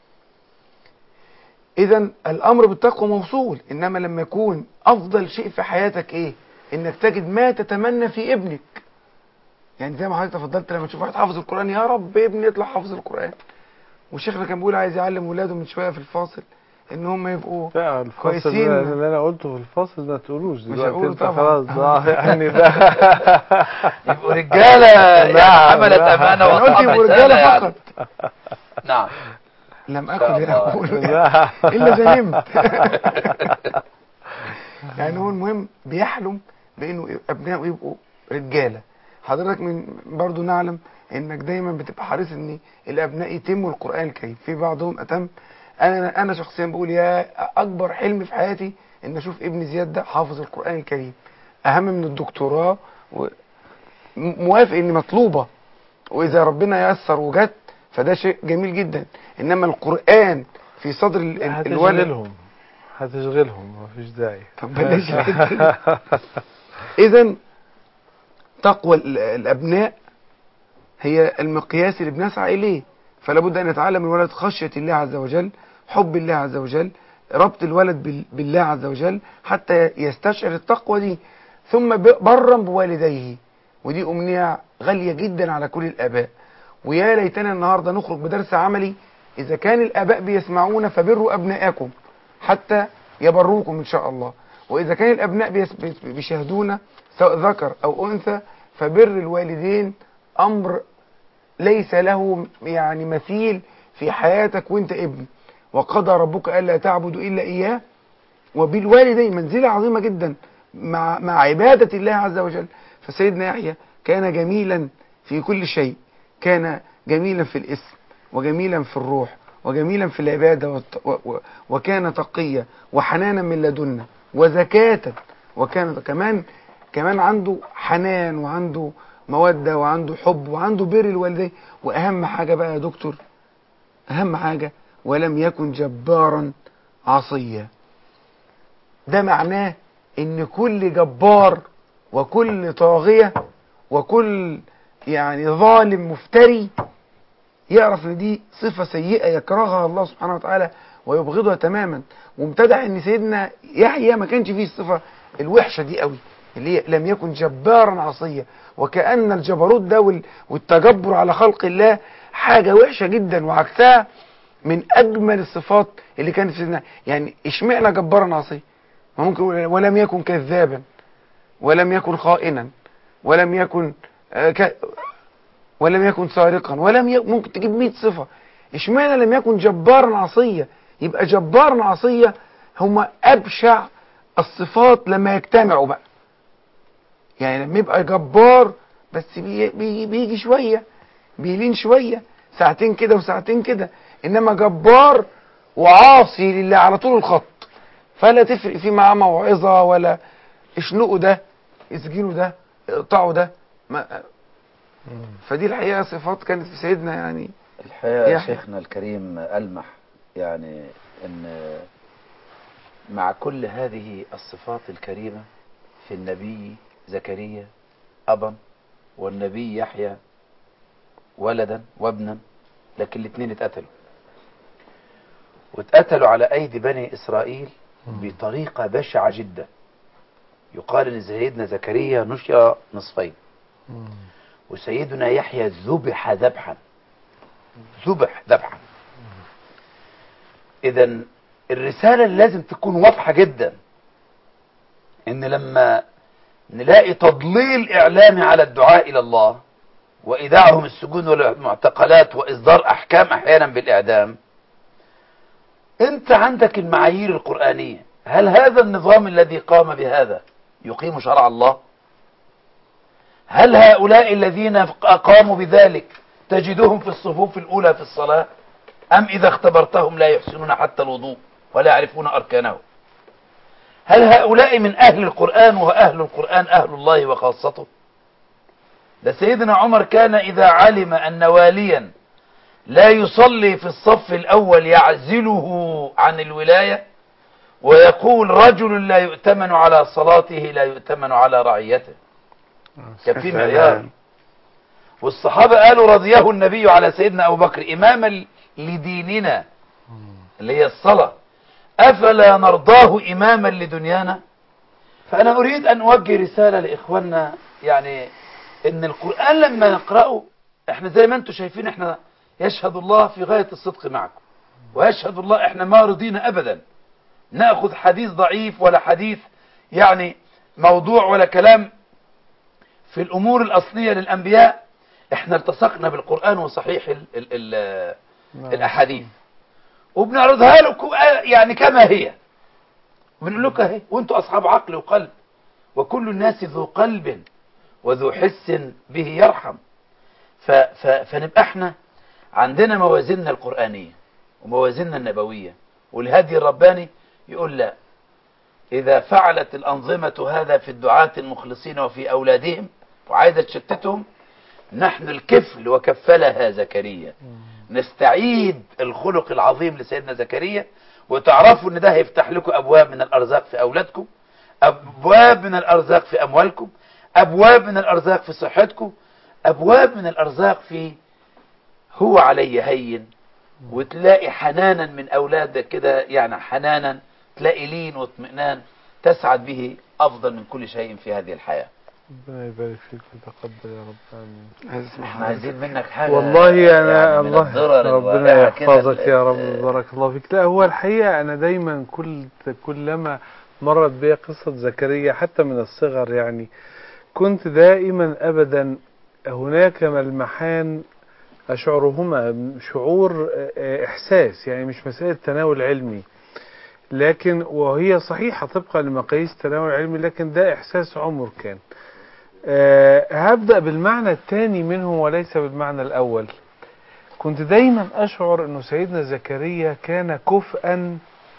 إذا الأمر بالتقوى موصول، إنما لما يكون أفضل شيء في حياتك إيه؟ إنك تجد ما تتمنى في ابنك. يعني زي ما حضرتك تفضلت لما تشوف واحد حافظ القرآن، يا رب ابني يطلع حافظ القرآن. وشيخنا كان بيقول عايز يعلم ولاده من شوية في الفاصل إن هم يبقوا لا الفصل كويسين. اللي انا قلته في الفصل ما تقولوش مش دلوقتي، هقوله انت طبعا. خلاص يعني ده يبقوا رجالة لا، حملت لا. أمانة أنا قلت وأصحاب يبقوا رسالة رجالة يعني. فقط، نعم. لم إن شاء أكن الله. أقول لا. إلا زنمت. يعني هو المهم بيحلم بانه ابنائه يبقوا رجاله. حضرتك من برضو نعلم انك دايما بتبقى حريص ان الابناء يتموا القران الكريم، في بعضهم اتم. انا شخصيا بقول يا اكبر حلم في حياتي ان اشوف ابني زياد ده حافظ القران الكريم، اهم من الدكتوراه. موافق ان مطلوبه، واذا ربنا ييسر وجت فده شيء جميل جدا، انما القران في صدر الولد هتشغلهم مفيش داعي. طب بلاش الحته دي. اذا تقوى الابناء هي المقياس اللي بنسعى اليه، فلا بد ان يتعلم الولد خشيه الله عز وجل، حب الله عز وجل، ربط الولد بالله عز وجل حتى يستشعر التقوى دي. ثم برا بوالديه، ودي امنيه غاليه جدا على كل الاباء. ويا ليتنا النهارده نخرج بدرس عملي، اذا كان الاباء بيسمعون فبروا ابنائكم حتى يبروكم ان شاء الله، واذا كان الابناء بيشاهدون سواء ذكر او انثى فبر الوالدين امر ليس له يعني مثيل في حياتك وانت ابن. وقضى ربك الا تعبدوا الا اياه وبالوالدين، منزله عظيمه جدا مع عباده الله عز وجل. فسيدنا يحيى كان جميلا في كل شيء، كان جميلا في الاسم وجميلا في الروح وجميلا في العباده وكان تقيا وحنانا من لدنا وزكاة، وكان كمان عنده حنان وعنده مودة وعنده حب وعنده بر الوالدين. وأهم حاجة بقى يا دكتور، أهم حاجة ولم يكن جبارا عصيا. ده معناه إن كل جبار وكل طاغية وكل يعني ظالم مفتري يعرف ان دي صفة سيئة يكرهها الله سبحانه وتعالى ويبغضها تماما. وامتدح ان سيدنا يحيى ما كانش فيه الصفة الوحشة دي قوي اللي هي لم يكن جبارا عصيا، وكأن الجبروت ده والتجبر على خلق الله حاجة وحشة جدا، وعكسها من اجمل الصفات اللي كانت في سيدنا. يعني اشمعنى جبارا عصيا؟ ما ممكن ولم يكن كذابا ولم يكن خائنا ولم يكن ولم يكن سارقا ممكن تجيب 100 صفة. اشمعنى لم يكن جبارا عصيا؟ يبقى جبارا عصيا هما أبشع الصفات لما يجتمعوا بقى. يعني لما يبقى جبار بس بيجي شوية، بيلين شوية، ساعتين كده وساعتين كده، إنما جبار وعاصي لله على طول الخط، فلا تفرق فيه معاه موعظة ولا اشنقوا ده اسجنوا ده اقطعوا ده فدي الحقيقة صفات كانت في سيدنا يعني الحقيقة يا شيخنا الكريم ألمح يعني أن مع كل هذه الصفات الكريمة في النبي زكريا أبا والنبي يحيى ولدا وابنا، لكن الاثنين اتقتلوا على أيدي بني إسرائيل بطريقة بشعة جدا. يقال أن سيدنا زكريا نشر نصفين، وسيدنا يحيى ذبح ذبحا. ذبح ذبحا. إذا الرسالة اللي لازم تكون واضحة جدا، إن لما نلاقي تضليل إعلامي على الدعاء إلى الله وإيداعهم السجون والمعتقلات وإصدار أحكام أحيانا بالإعدام، أنت عندك المعايير القرآنية. هل هذا النظام الذي قام بهذا يقيم شرع الله؟ هل هؤلاء الذين قاموا بذلك تجدهم في الصفوف الأولى في الصلاة، أم إذا اختبرتهم لا يحسنون حتى الوضوء ولا يعرفون أركانه؟ هل هؤلاء من أهل القرآن وأهل القرآن أهل الله وخاصته؟ ده سيدنا عمر كان إذا علم أن واليا لا يصلي في الصف الأول يعزله عن الولاية ويقول رجل لا يؤتمن على صلاته لا يؤتمن على رعيته. كان في معيار. والصحابة قالوا رضيه النبي على سيدنا أبو بكر إماما لديننا اللي هي الصلاة، أفلا نرضاه إماما لدنيانا؟ فأنا أريد أن أوجه رسالة لإخواننا، يعني إن القرآن لما نقرأه إحنا زي ما أنتم شايفين، إحنا يشهد الله في غاية الصدق معكم، ويشهد الله إحنا ما رضينا أبدا نأخذ حديث ضعيف ولا حديث يعني موضوع ولا كلام في الأمور الأصلية للأنبياء. إحنا التصقنا بالقرآن وصحيح الأحاديث وبنعرضها لكم يعني كما هي، وبنقول لكم اهي، وانتم أصحاب عقل وقلب، وكل الناس ذو قلب وذو حس به يرحم. فنبقى احنا عندنا موازيننا القرآنية وموازيننا النبوية والهدي الرباني. يقول لا، إذا فعلت الأنظمة هذا في الدعاة المخلصين وفي أولادهم وعايزة تشتتهم، نحن الكفل وكفلها زكريا. نستعيد الخلق العظيم لسيدنا زكريا، وتعرفوا ان ده هيفتح لكم أبواب من الأرزاق في أولادكم، أبواب من الأرزاق في أموالكم، أبواب من الأرزاق في صحتكم، أبواب من الأرزاق في هو علي هين. وتلاقي حنانا من أولادك كده، يعني حنانا تلاقي لين واطمئنان تسعد به أفضل من كل شيء في هذه الحياة. ربنا يبارك فيك وتقبل يا رب. آمين. احنا عايزين منك حاجة والله أنا يعني الله ربنا يحفظك يا رب، بارك الله فيك. لا هو الحقيقة أنا دايما كلما مرت بي قصة زكريا حتى من الصغر، يعني كنت دائما أبدا هناك ملمحان أشعرهما شعور إحساس، يعني مش مسألة تناول علمي، لكن وهي صحيحة طبقا لمقاييس التناول العلمي، لكن ده إحساس عمر كان. هبدأ بالمعنى الثاني منه وليس بالمعنى الأول. كنت دايما أشعر أنه سيدنا زكريا كان كفءا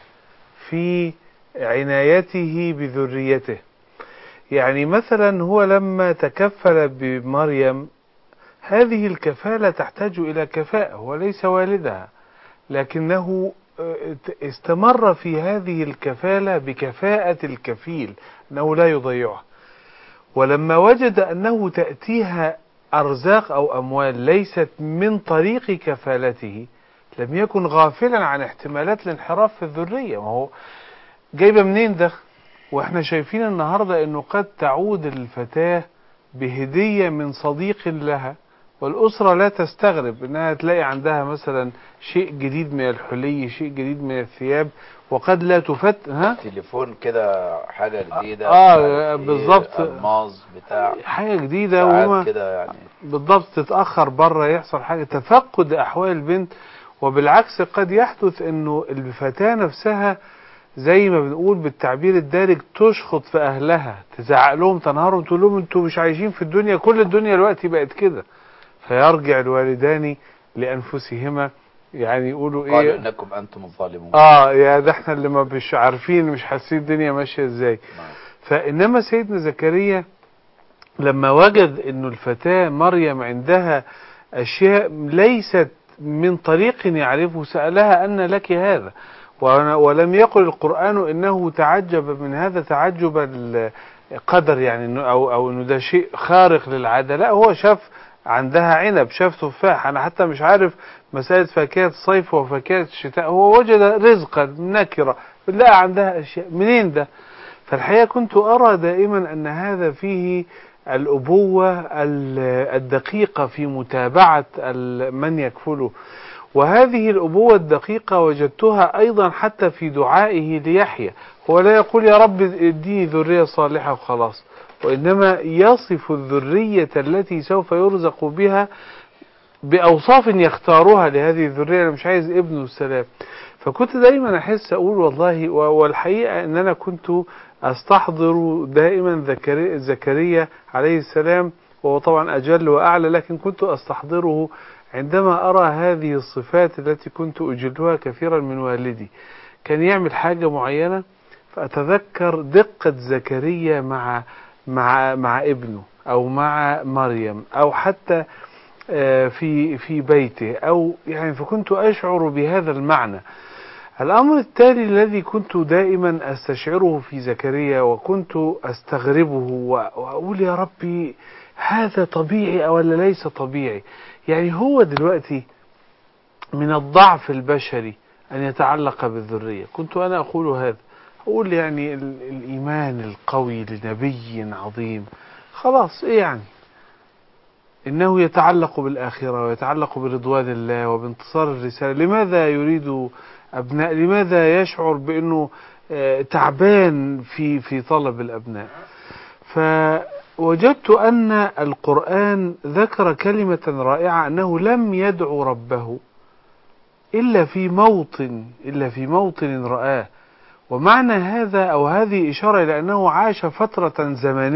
في عنايته بذريته. يعني مثلا هو لما تكفل بمريم، هذه الكفالة تحتاج إلى كفاءة، وليس والدها، لكنه استمر في هذه الكفالة بكفاءة الكفيل، أنه لا يضيعها. ولما وجد أنه تأتيها أرزاق أو أموال ليست من طريق كفالته، لم يكن غافلا عن احتمالات الانحراف في الذرية. ما هو جايبه منين ده؟ واحنا شايفين النهاردة أنه قد تعود الفتاة بهدية من صديق لها، والأسرة لا تستغرب أنها تلاقي عندها مثلا شيء جديد من الحلي، شيء جديد من الثياب، وقد لا تليفون كده حاجة جديدة، بالضبط، الماظ بتاع حاجة جديدة، وما كده يعني بالضبط تتأخر بره يحصل حاجة تفقد أحوال البنت. وبالعكس قد يحدث أنه الفتاة نفسها زي ما بنقول بالتعبير الدارج تشخط في أهلها، تزعق لهم، تنهارهم، تقول لهم انتوا مش عايشين في الدنيا، كل الدنيا دلوقتي بقت كده. فيرجع الوالدان لأنفسهما، يعني يقولوا ايه، قالوا انكم انتم الظالمون. يا ده احنا اللي ما مش عارفين، مش حاسين الدنيا ماشيه ازاي. فانما سيدنا زكريا لما وجد انه الفتاة مريم عندها اشياء ليست من طريق يعرفه، سألها ان لك هذا، ولم يقل القرآن انه تعجب من هذا تعجب القدر، يعني او انه ده شيء خارق للعادة. لا، هو شاف عندها عنب، شاف تفاح، انا حتى مش عارف مسألة فاكهة الصيف وفاكهة الشتاء، هو وجد رزقا نكرة، لا عندها اشياء منين ده؟ فالحقيقة كنت ارى دائما ان هذا فيه الأبوة الدقيقة في متابعة من يكفله. وهذه الأبوة الدقيقة وجدتها أيضا حتى في دعائه ليحيى. هو لا يقول يا رب اديني ذرية صالحة وخلاص، وإنما يصف الذرية التي سوف يرزق بها بأوصاف يختارها لهذه الذرية. أنا مش عايز ابنه السلام. فكنت دايما أحس أقول والله، والحقيقة أن أنا كنت أستحضر دائما زكريا عليه السلام، وهو طبعا أجل وأعلى، لكن كنت أستحضره عندما أرى هذه الصفات التي كنت أجلها كثيرا من والدي. كان يعمل حاجة معينة فأتذكر دقة زكريا مع ابنه، أو مع مريم، أو حتى في بيته، أو يعني فكنت أشعر بهذا المعنى. الأمر التالي الذي كنت دائما أستشعره في زكريا وكنت أستغربه وأقول يا ربي هذا طبيعي أو ولا ليس طبيعي؟ يعني هو دلوقتي من الضعف البشري أن يتعلق بالذرية. كنت أنا أقول هذا، أقول يعني الإيمان القوي لنبي عظيم خلاص إيه يعني؟ إنه يتعلق بالآخرة ويتعلق برضوان الله وبانتصار الرسالة. لماذا يريد أبناء؟ لماذا يشعر بأنه تعبان في طلب الأبناء؟ فوجدت أن القرآن ذكر كلمة رائعة، أنه لم يدعو ربه إلا في موطن رآه. ومعنى هذا أو هذه إشارة إلى أنه عاش فترة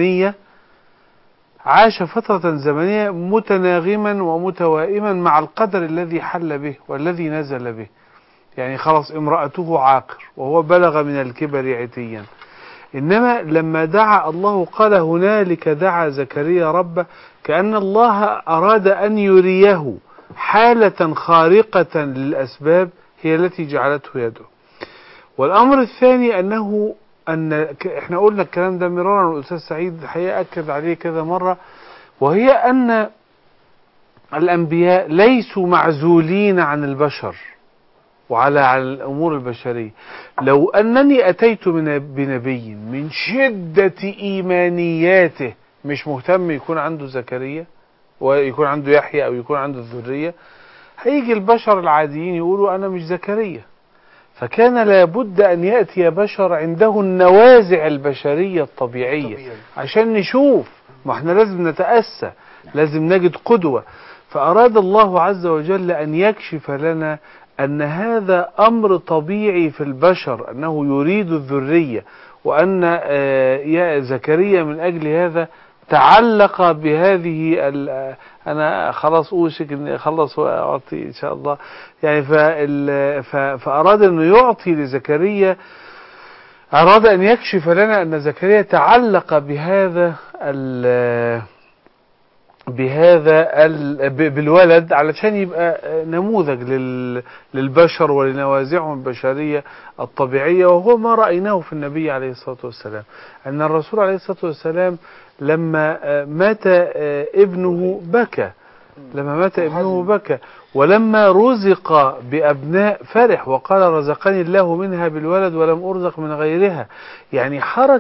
زمنية متناغما ومتوائما مع القدر الذي حل به والذي نزل به. يعني خلاص امرأته عاقر وهو بلغ من الكبر عتيا، إنما لما دعا الله قال هنالك دعا زكريا ربه، كأن الله أراد أن يريه حالة خارقة للأسباب هي التي جعلته يدعو. والأمر الثاني أن احنا قلنا الكلام ده مرارا، والأستاذ سعيد الحقيقة أكد عليه كذا مرة، وهي أن الأنبياء ليسوا معزولين عن البشر وعلى الأمور البشرية. لو أنني أتيت بنبي من شدة إيمانياته مش مهتم يكون عنده زكريا ويكون عنده يحيى أو يكون عنده الذرية، هيجي البشر العاديين يقولوا أنا مش زكريا. فكان لابد أن يأتي بشر عنده النوازع البشرية الطبيعية عشان نشوف، ما احنا لازم نتأسى، لازم نجد قدوة. فأراد الله عز وجل أن يكشف لنا أن هذا أمر طبيعي في البشر، أنه يريد الذرية، وأن يا زكريا من أجل هذا تعلق بهذه أنا خلاص أوشك أن أخلص وأعطي إن شاء الله يعني. فأراد أنه يعطي لزكريا، أراد أن يكشف لنا أن زكريا تعلق بالولد علشان يبقى نموذج للبشر ولنوازعهم البشرية الطبيعية. وهو ما رأيناه في النبي عليه الصلاة والسلام، أن الرسول عليه الصلاة والسلام لما مات ابنه بكى، ولما رزق بأبناء فرح وقال رزقني الله منها بالولد ولم أرزق من غيرها. يعني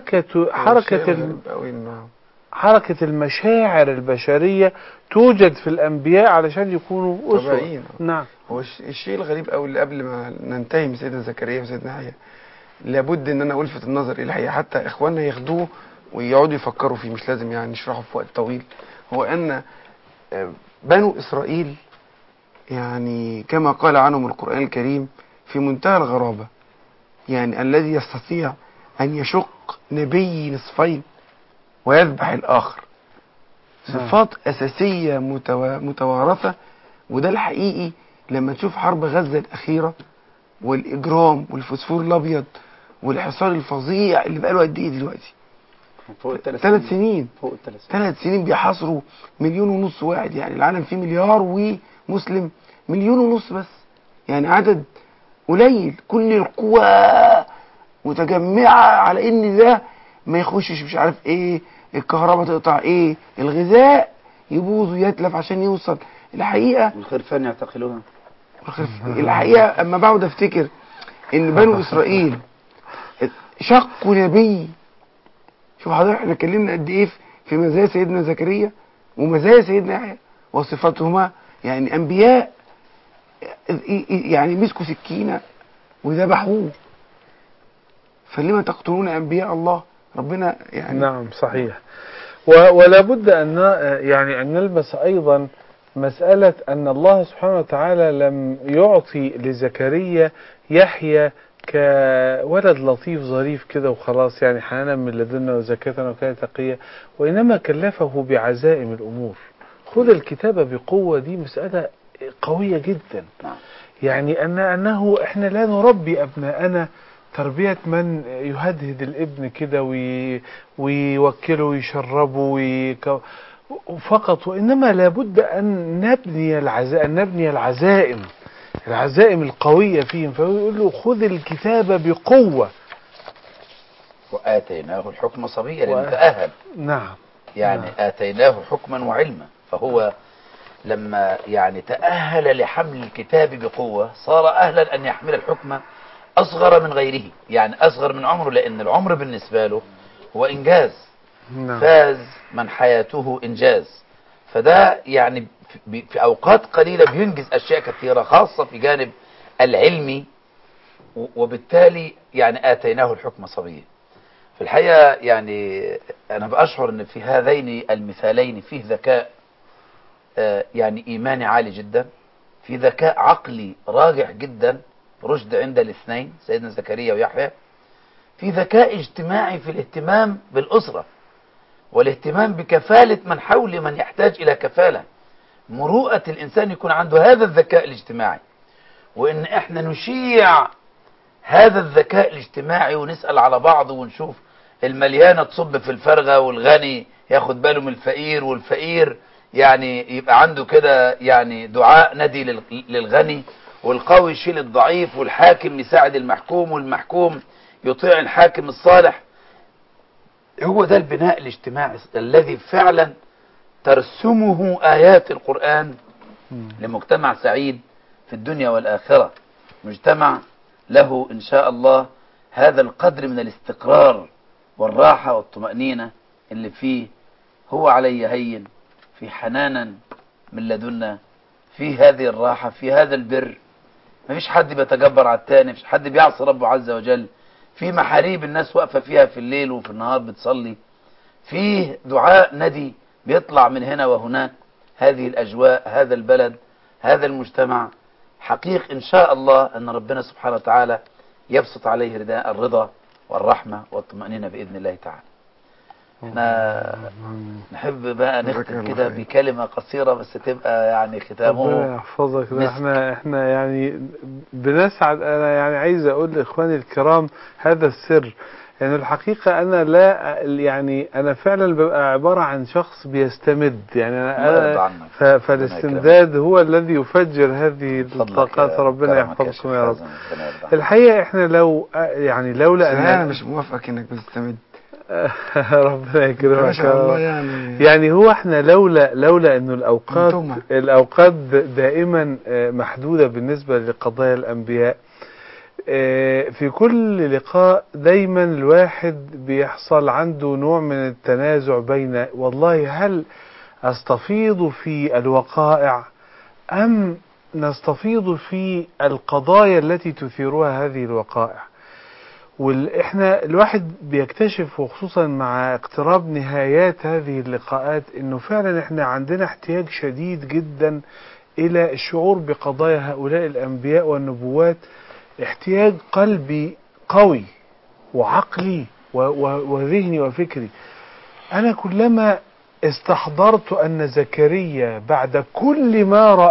حركة المشاعر البشرية توجد في الأنبياء علشان يكونوا أسوة. نعم. هو الشيء الغريب أوي اللي قبل ما ننتهي من سيدنا زكريا وسيدنا يحيى، لابد ان انا الفت النظر الى الحقيقة حتى اخواننا ياخدوه ويقعدوا يفكروا فيه، مش لازم يعني نشرحه في وقت طويل. هو ان بنو اسرائيل يعني كما قال عنهم القرآن الكريم في منتهى الغرابة، يعني الذي يستطيع ان يشق نبي نصفين ويذبح الاخر، صفات اساسية متوارثة. وده الحقيقي لما تشوف حرب غزة الاخيرة والاجرام والفوسفور الابيض والحصار الفظيع اللي بقاله قد ايه دلوقتي، فوق 3 سنين. فوق 3 سنين بيحاصروا 1.5 مليون واحد، يعني العالم فيه 1 مليار ومسلم 1.5 مليون بس، يعني عدد قليل. كل القوى متجمعة على ان ده ما يخشش، مش عارف ايه، الكهرباء تقطع، ايه الغذاء يبوظ ويتلف عشان يوصل. الحقيقة الخرفان يعتقلوها. الحقيقة اما بقعد افتكر ان بنو اسرائيل شقوا نبي، شوف حضرتك احنا اتكلمنا قد ايه في مزايا سيدنا زكريا ومزايا سيدنا يحيى وصفاتهما، يعني أنبياء يعني مسكوا سكينة وذبحوه، فلما تقتلون أنبياء الله؟ ربنا يعني نعم صحيح. ولا بد أن يعني أن نلمس أيضا مسألة أن الله سبحانه وتعالى لم يعطي لزكريا يحيى كولد لطيف ظريف كده وخلاص، يعني حنانا من لدنا وزكاة وكان تقيا، وإنما كلفه بعزائم الأمور. خذ الكتاب بقوة، دي مسألة قوية جدا. يعني أنه إحنا لا نربي أبناءنا تربية من يهدهد الابن كده ويوكله ويشربه فقط، وإنما لابد أن نبني العزائم القوية فيهم. فيقول له خذ الكتاب بقوة. وآتيناه الحكم صبيا لأنه تأهل. نعم. يعني نعم. آتيناه حكما وعلما، فهو لما يعني تأهل لحمل الكتاب بقوة صار أهلا أن يحمل الحكم أصغر من غيره، يعني أصغر من عمره، لأن العمر بالنسبة له هو إنجاز. نعم. فاز من حياته إنجاز. فده يعني في أوقات قليلة بينجز أشياء كثيرة خاصة في جانب العلمي، وبالتالي يعني آتيناه الحكم صبيا. في الحقيقة يعني أنا بأشعر أن في هذين المثالين فيه ذكاء يعني إيماني عالي جدا، في ذكاء عقلي راجح جدا، رشد عند الاثنين سيدنا زكريا ويحيى، في ذكاء اجتماعي في الاهتمام بالأسرة والاهتمام بكفالة من حول من يحتاج إلى كفالة. مروءة الإنسان يكون عنده هذا الذكاء الاجتماعي، وإن إحنا نشيع هذا الذكاء الاجتماعي ونسأل على بعض ونشوف المليانة تصب في الفرغة، والغني ياخد باله من الفقير، والفقير يعني يبقى عنده كده يعني دعاء ندي للغني، والقوي يشيل الضعيف، والحاكم يساعد المحكوم، والمحكوم يطيع الحاكم الصالح. هو ده البناء الاجتماعي الذي فعلا ترسمه آيات القرآن لمجتمع سعيد في الدنيا والآخرة، مجتمع له إن شاء الله هذا القدر من الاستقرار والراحة والطمأنينة اللي فيه هو علي هين، في حنانا من لدنا، في هذه الراحة، في هذا البر، ما فيش حد بيتجبر على التاني، مفيش حد بيعصي ربه عز وجل، في محاريب الناس واقفة فيها في الليل وفي النهار بتصلي، فيه دعاء ندي بيطلع من هنا وهناك. هذه الأجواء، هذا البلد، هذا المجتمع، حقيق إن شاء الله أن ربنا سبحانه وتعالى يبسط عليه رداء الرضا والرحمة والطمأنينة بإذن الله تعالى. احنا نحب بقى نختم كده بكلمة قصيرة بس تبقى يعني ختامه. ربنا يحفظك. احنا يعني بنسعد. انا يعني عايز اقول لاخواني الكرام هذا السر، يعني الحقيقة أنا لا يعني أنا فعلا ببقى عبارة عن شخص بيستمد، يعني أنا فالاستمداد هو الذي يفجر هذه الطاقات. ربنا يحفظكم يا رب. الحقيقة إحنا لو يعني لولا أن أنا مش موافقك إنك بتستمد. ربنا يكرمك ما شاء الله. يعني هو احنا لولا انه الاوقات دائما محدودة بالنسبة لقضايا الانبياء. في كل لقاء دايما الواحد بيحصل عنده نوع من التنازع بين والله هل استفيض في الوقائع ام نستفيض في القضايا التي تثيرها هذه الوقائع. واحنا الواحد بيكتشف وخصوصا مع اقتراب نهايات هذه اللقاءات انه فعلا احنا عندنا احتياج شديد جدا الى الشعور بقضايا هؤلاء الانبياء والنبوات، احتياج قلبي قوي وعقلي وذهني وفكري. انا كلما استحضرت ان زكريا بعد كل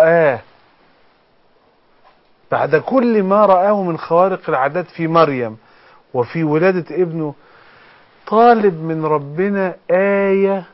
ما رآه من خوارق العادات في مريم وفي ولادة ابنه، طالب من ربنا آية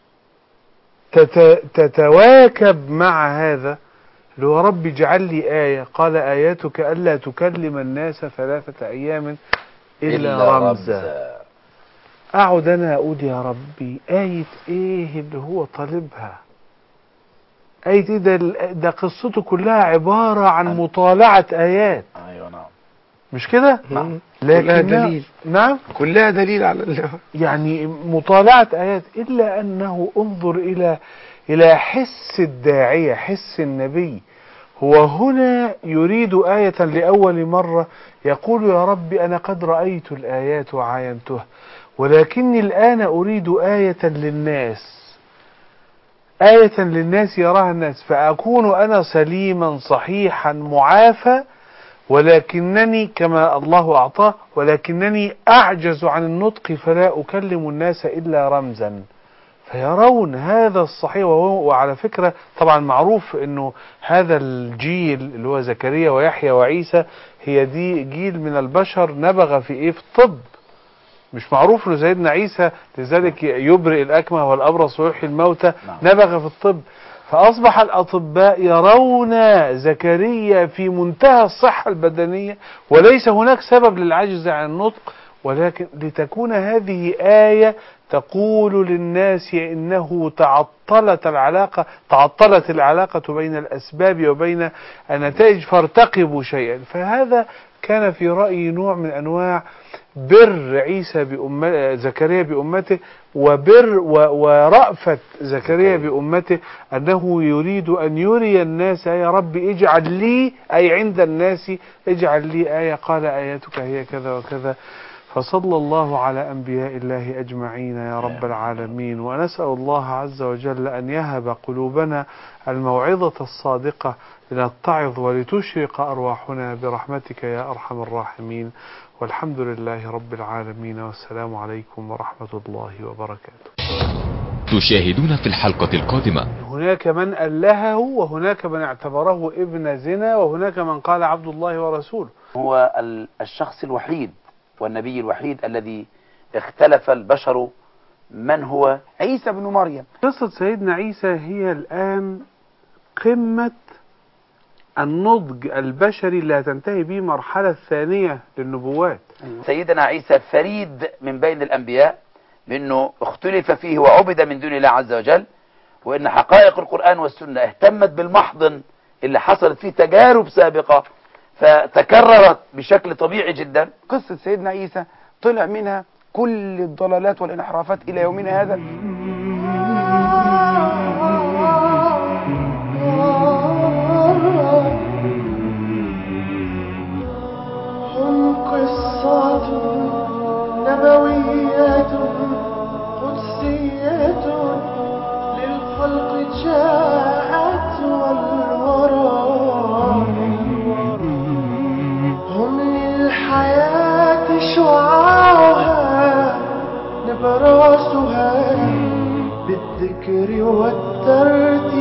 تتواكب مع هذا، اللي هو رب اجعل لي آية. قال آياتك ألا تكلم الناس 3 أيام إلا رمزا. أقعد أنا أقول يا ربي آية إيه اللي هو طالبها؟ آية إيه ده قصته كلها عبارة عن مطالعة آيات. أيوة نعم. مش كده؟ كلها دليل. نعم، كلها دليل على يعني مطالعة آيات، إلا أنه انظر إلى حس الداعية، حس النبي. هو هنا يريد آية لأول مرة، يقول يا رب أنا قد رأيت الآيات وعاينتها، ولكني الآن أريد آية للناس، آية للناس يراها الناس، فأكون أنا سليما صحيحا معافى، ولكنني كما الله أعطاه، ولكنني أعجز عن النطق فلا أكلم الناس إلا رمزا. فيرون هذا الصحيح. وعلى فكرة طبعا معروف أنه هذا الجيل اللي هو زكريا ويحيى وعيسى، هي دي جيل من البشر نبغ في إيه؟ في الطب. مش معروف أنه سيدنا عيسى لذلك يبرئ الأكمه والأبرص ويحيي الموتى، نبغ في الطب. فأصبح الأطباء يرون زكريا في منتهى الصحة البدنية، وليس هناك سبب للعجز عن النطق، ولكن لتكون هذه آية تقول للناس إنه تعطلت العلاقة بين الأسباب وبين النتائج، فارتقبوا شيئا. فهذا كان في رأيي نوع من أنواع بر زكريا بأمته، ورأفة زكريا بأمته، أنه يريد أن يري الناس يا رب اجعل لي، أي عند الناس اجعل لي آية، قال آياتك هي كذا وكذا. فصلى الله على أنبياء الله أجمعين يا رب العالمين. ونسأل الله عز وجل أن يهب قلوبنا الموعظة الصادقة لنتعظ ولتشرق أرواحنا برحمتك يا أرحم الراحمين. والحمد لله رب العالمين، والسلام عليكم ورحمة الله وبركاته. تشاهدون في الحلقة القادمة. هناك من ألهه، وهناك من اعتبره ابن زنا، وهناك من قال عبد الله ورسوله. هو الشخص الوحيد والنبي الوحيد الذي اختلف البشر من هو عيسى بن مريم. قصة سيدنا عيسى هي الآن قمة النضج البشري اللي هتنتهي به مرحلة ثانية للنبوات. سيدنا عيسى فريد من بين الأنبياء، بأنه اختلف فيه وعبد من دون الله عز وجل، وأن حقائق القرآن والسنة اهتمت بالمحضن اللي حصلت فيه تجارب سابقة فتكررت بشكل طبيعي جدا. قصة سيدنا عيسى طلع منها كل الضلالات والانحرافات إلى يومنا هذا. هم قصات نبويات قدسية للخلق جاءت والورى، هم للحياة شعاعها نبراسها بالذكر والترتيب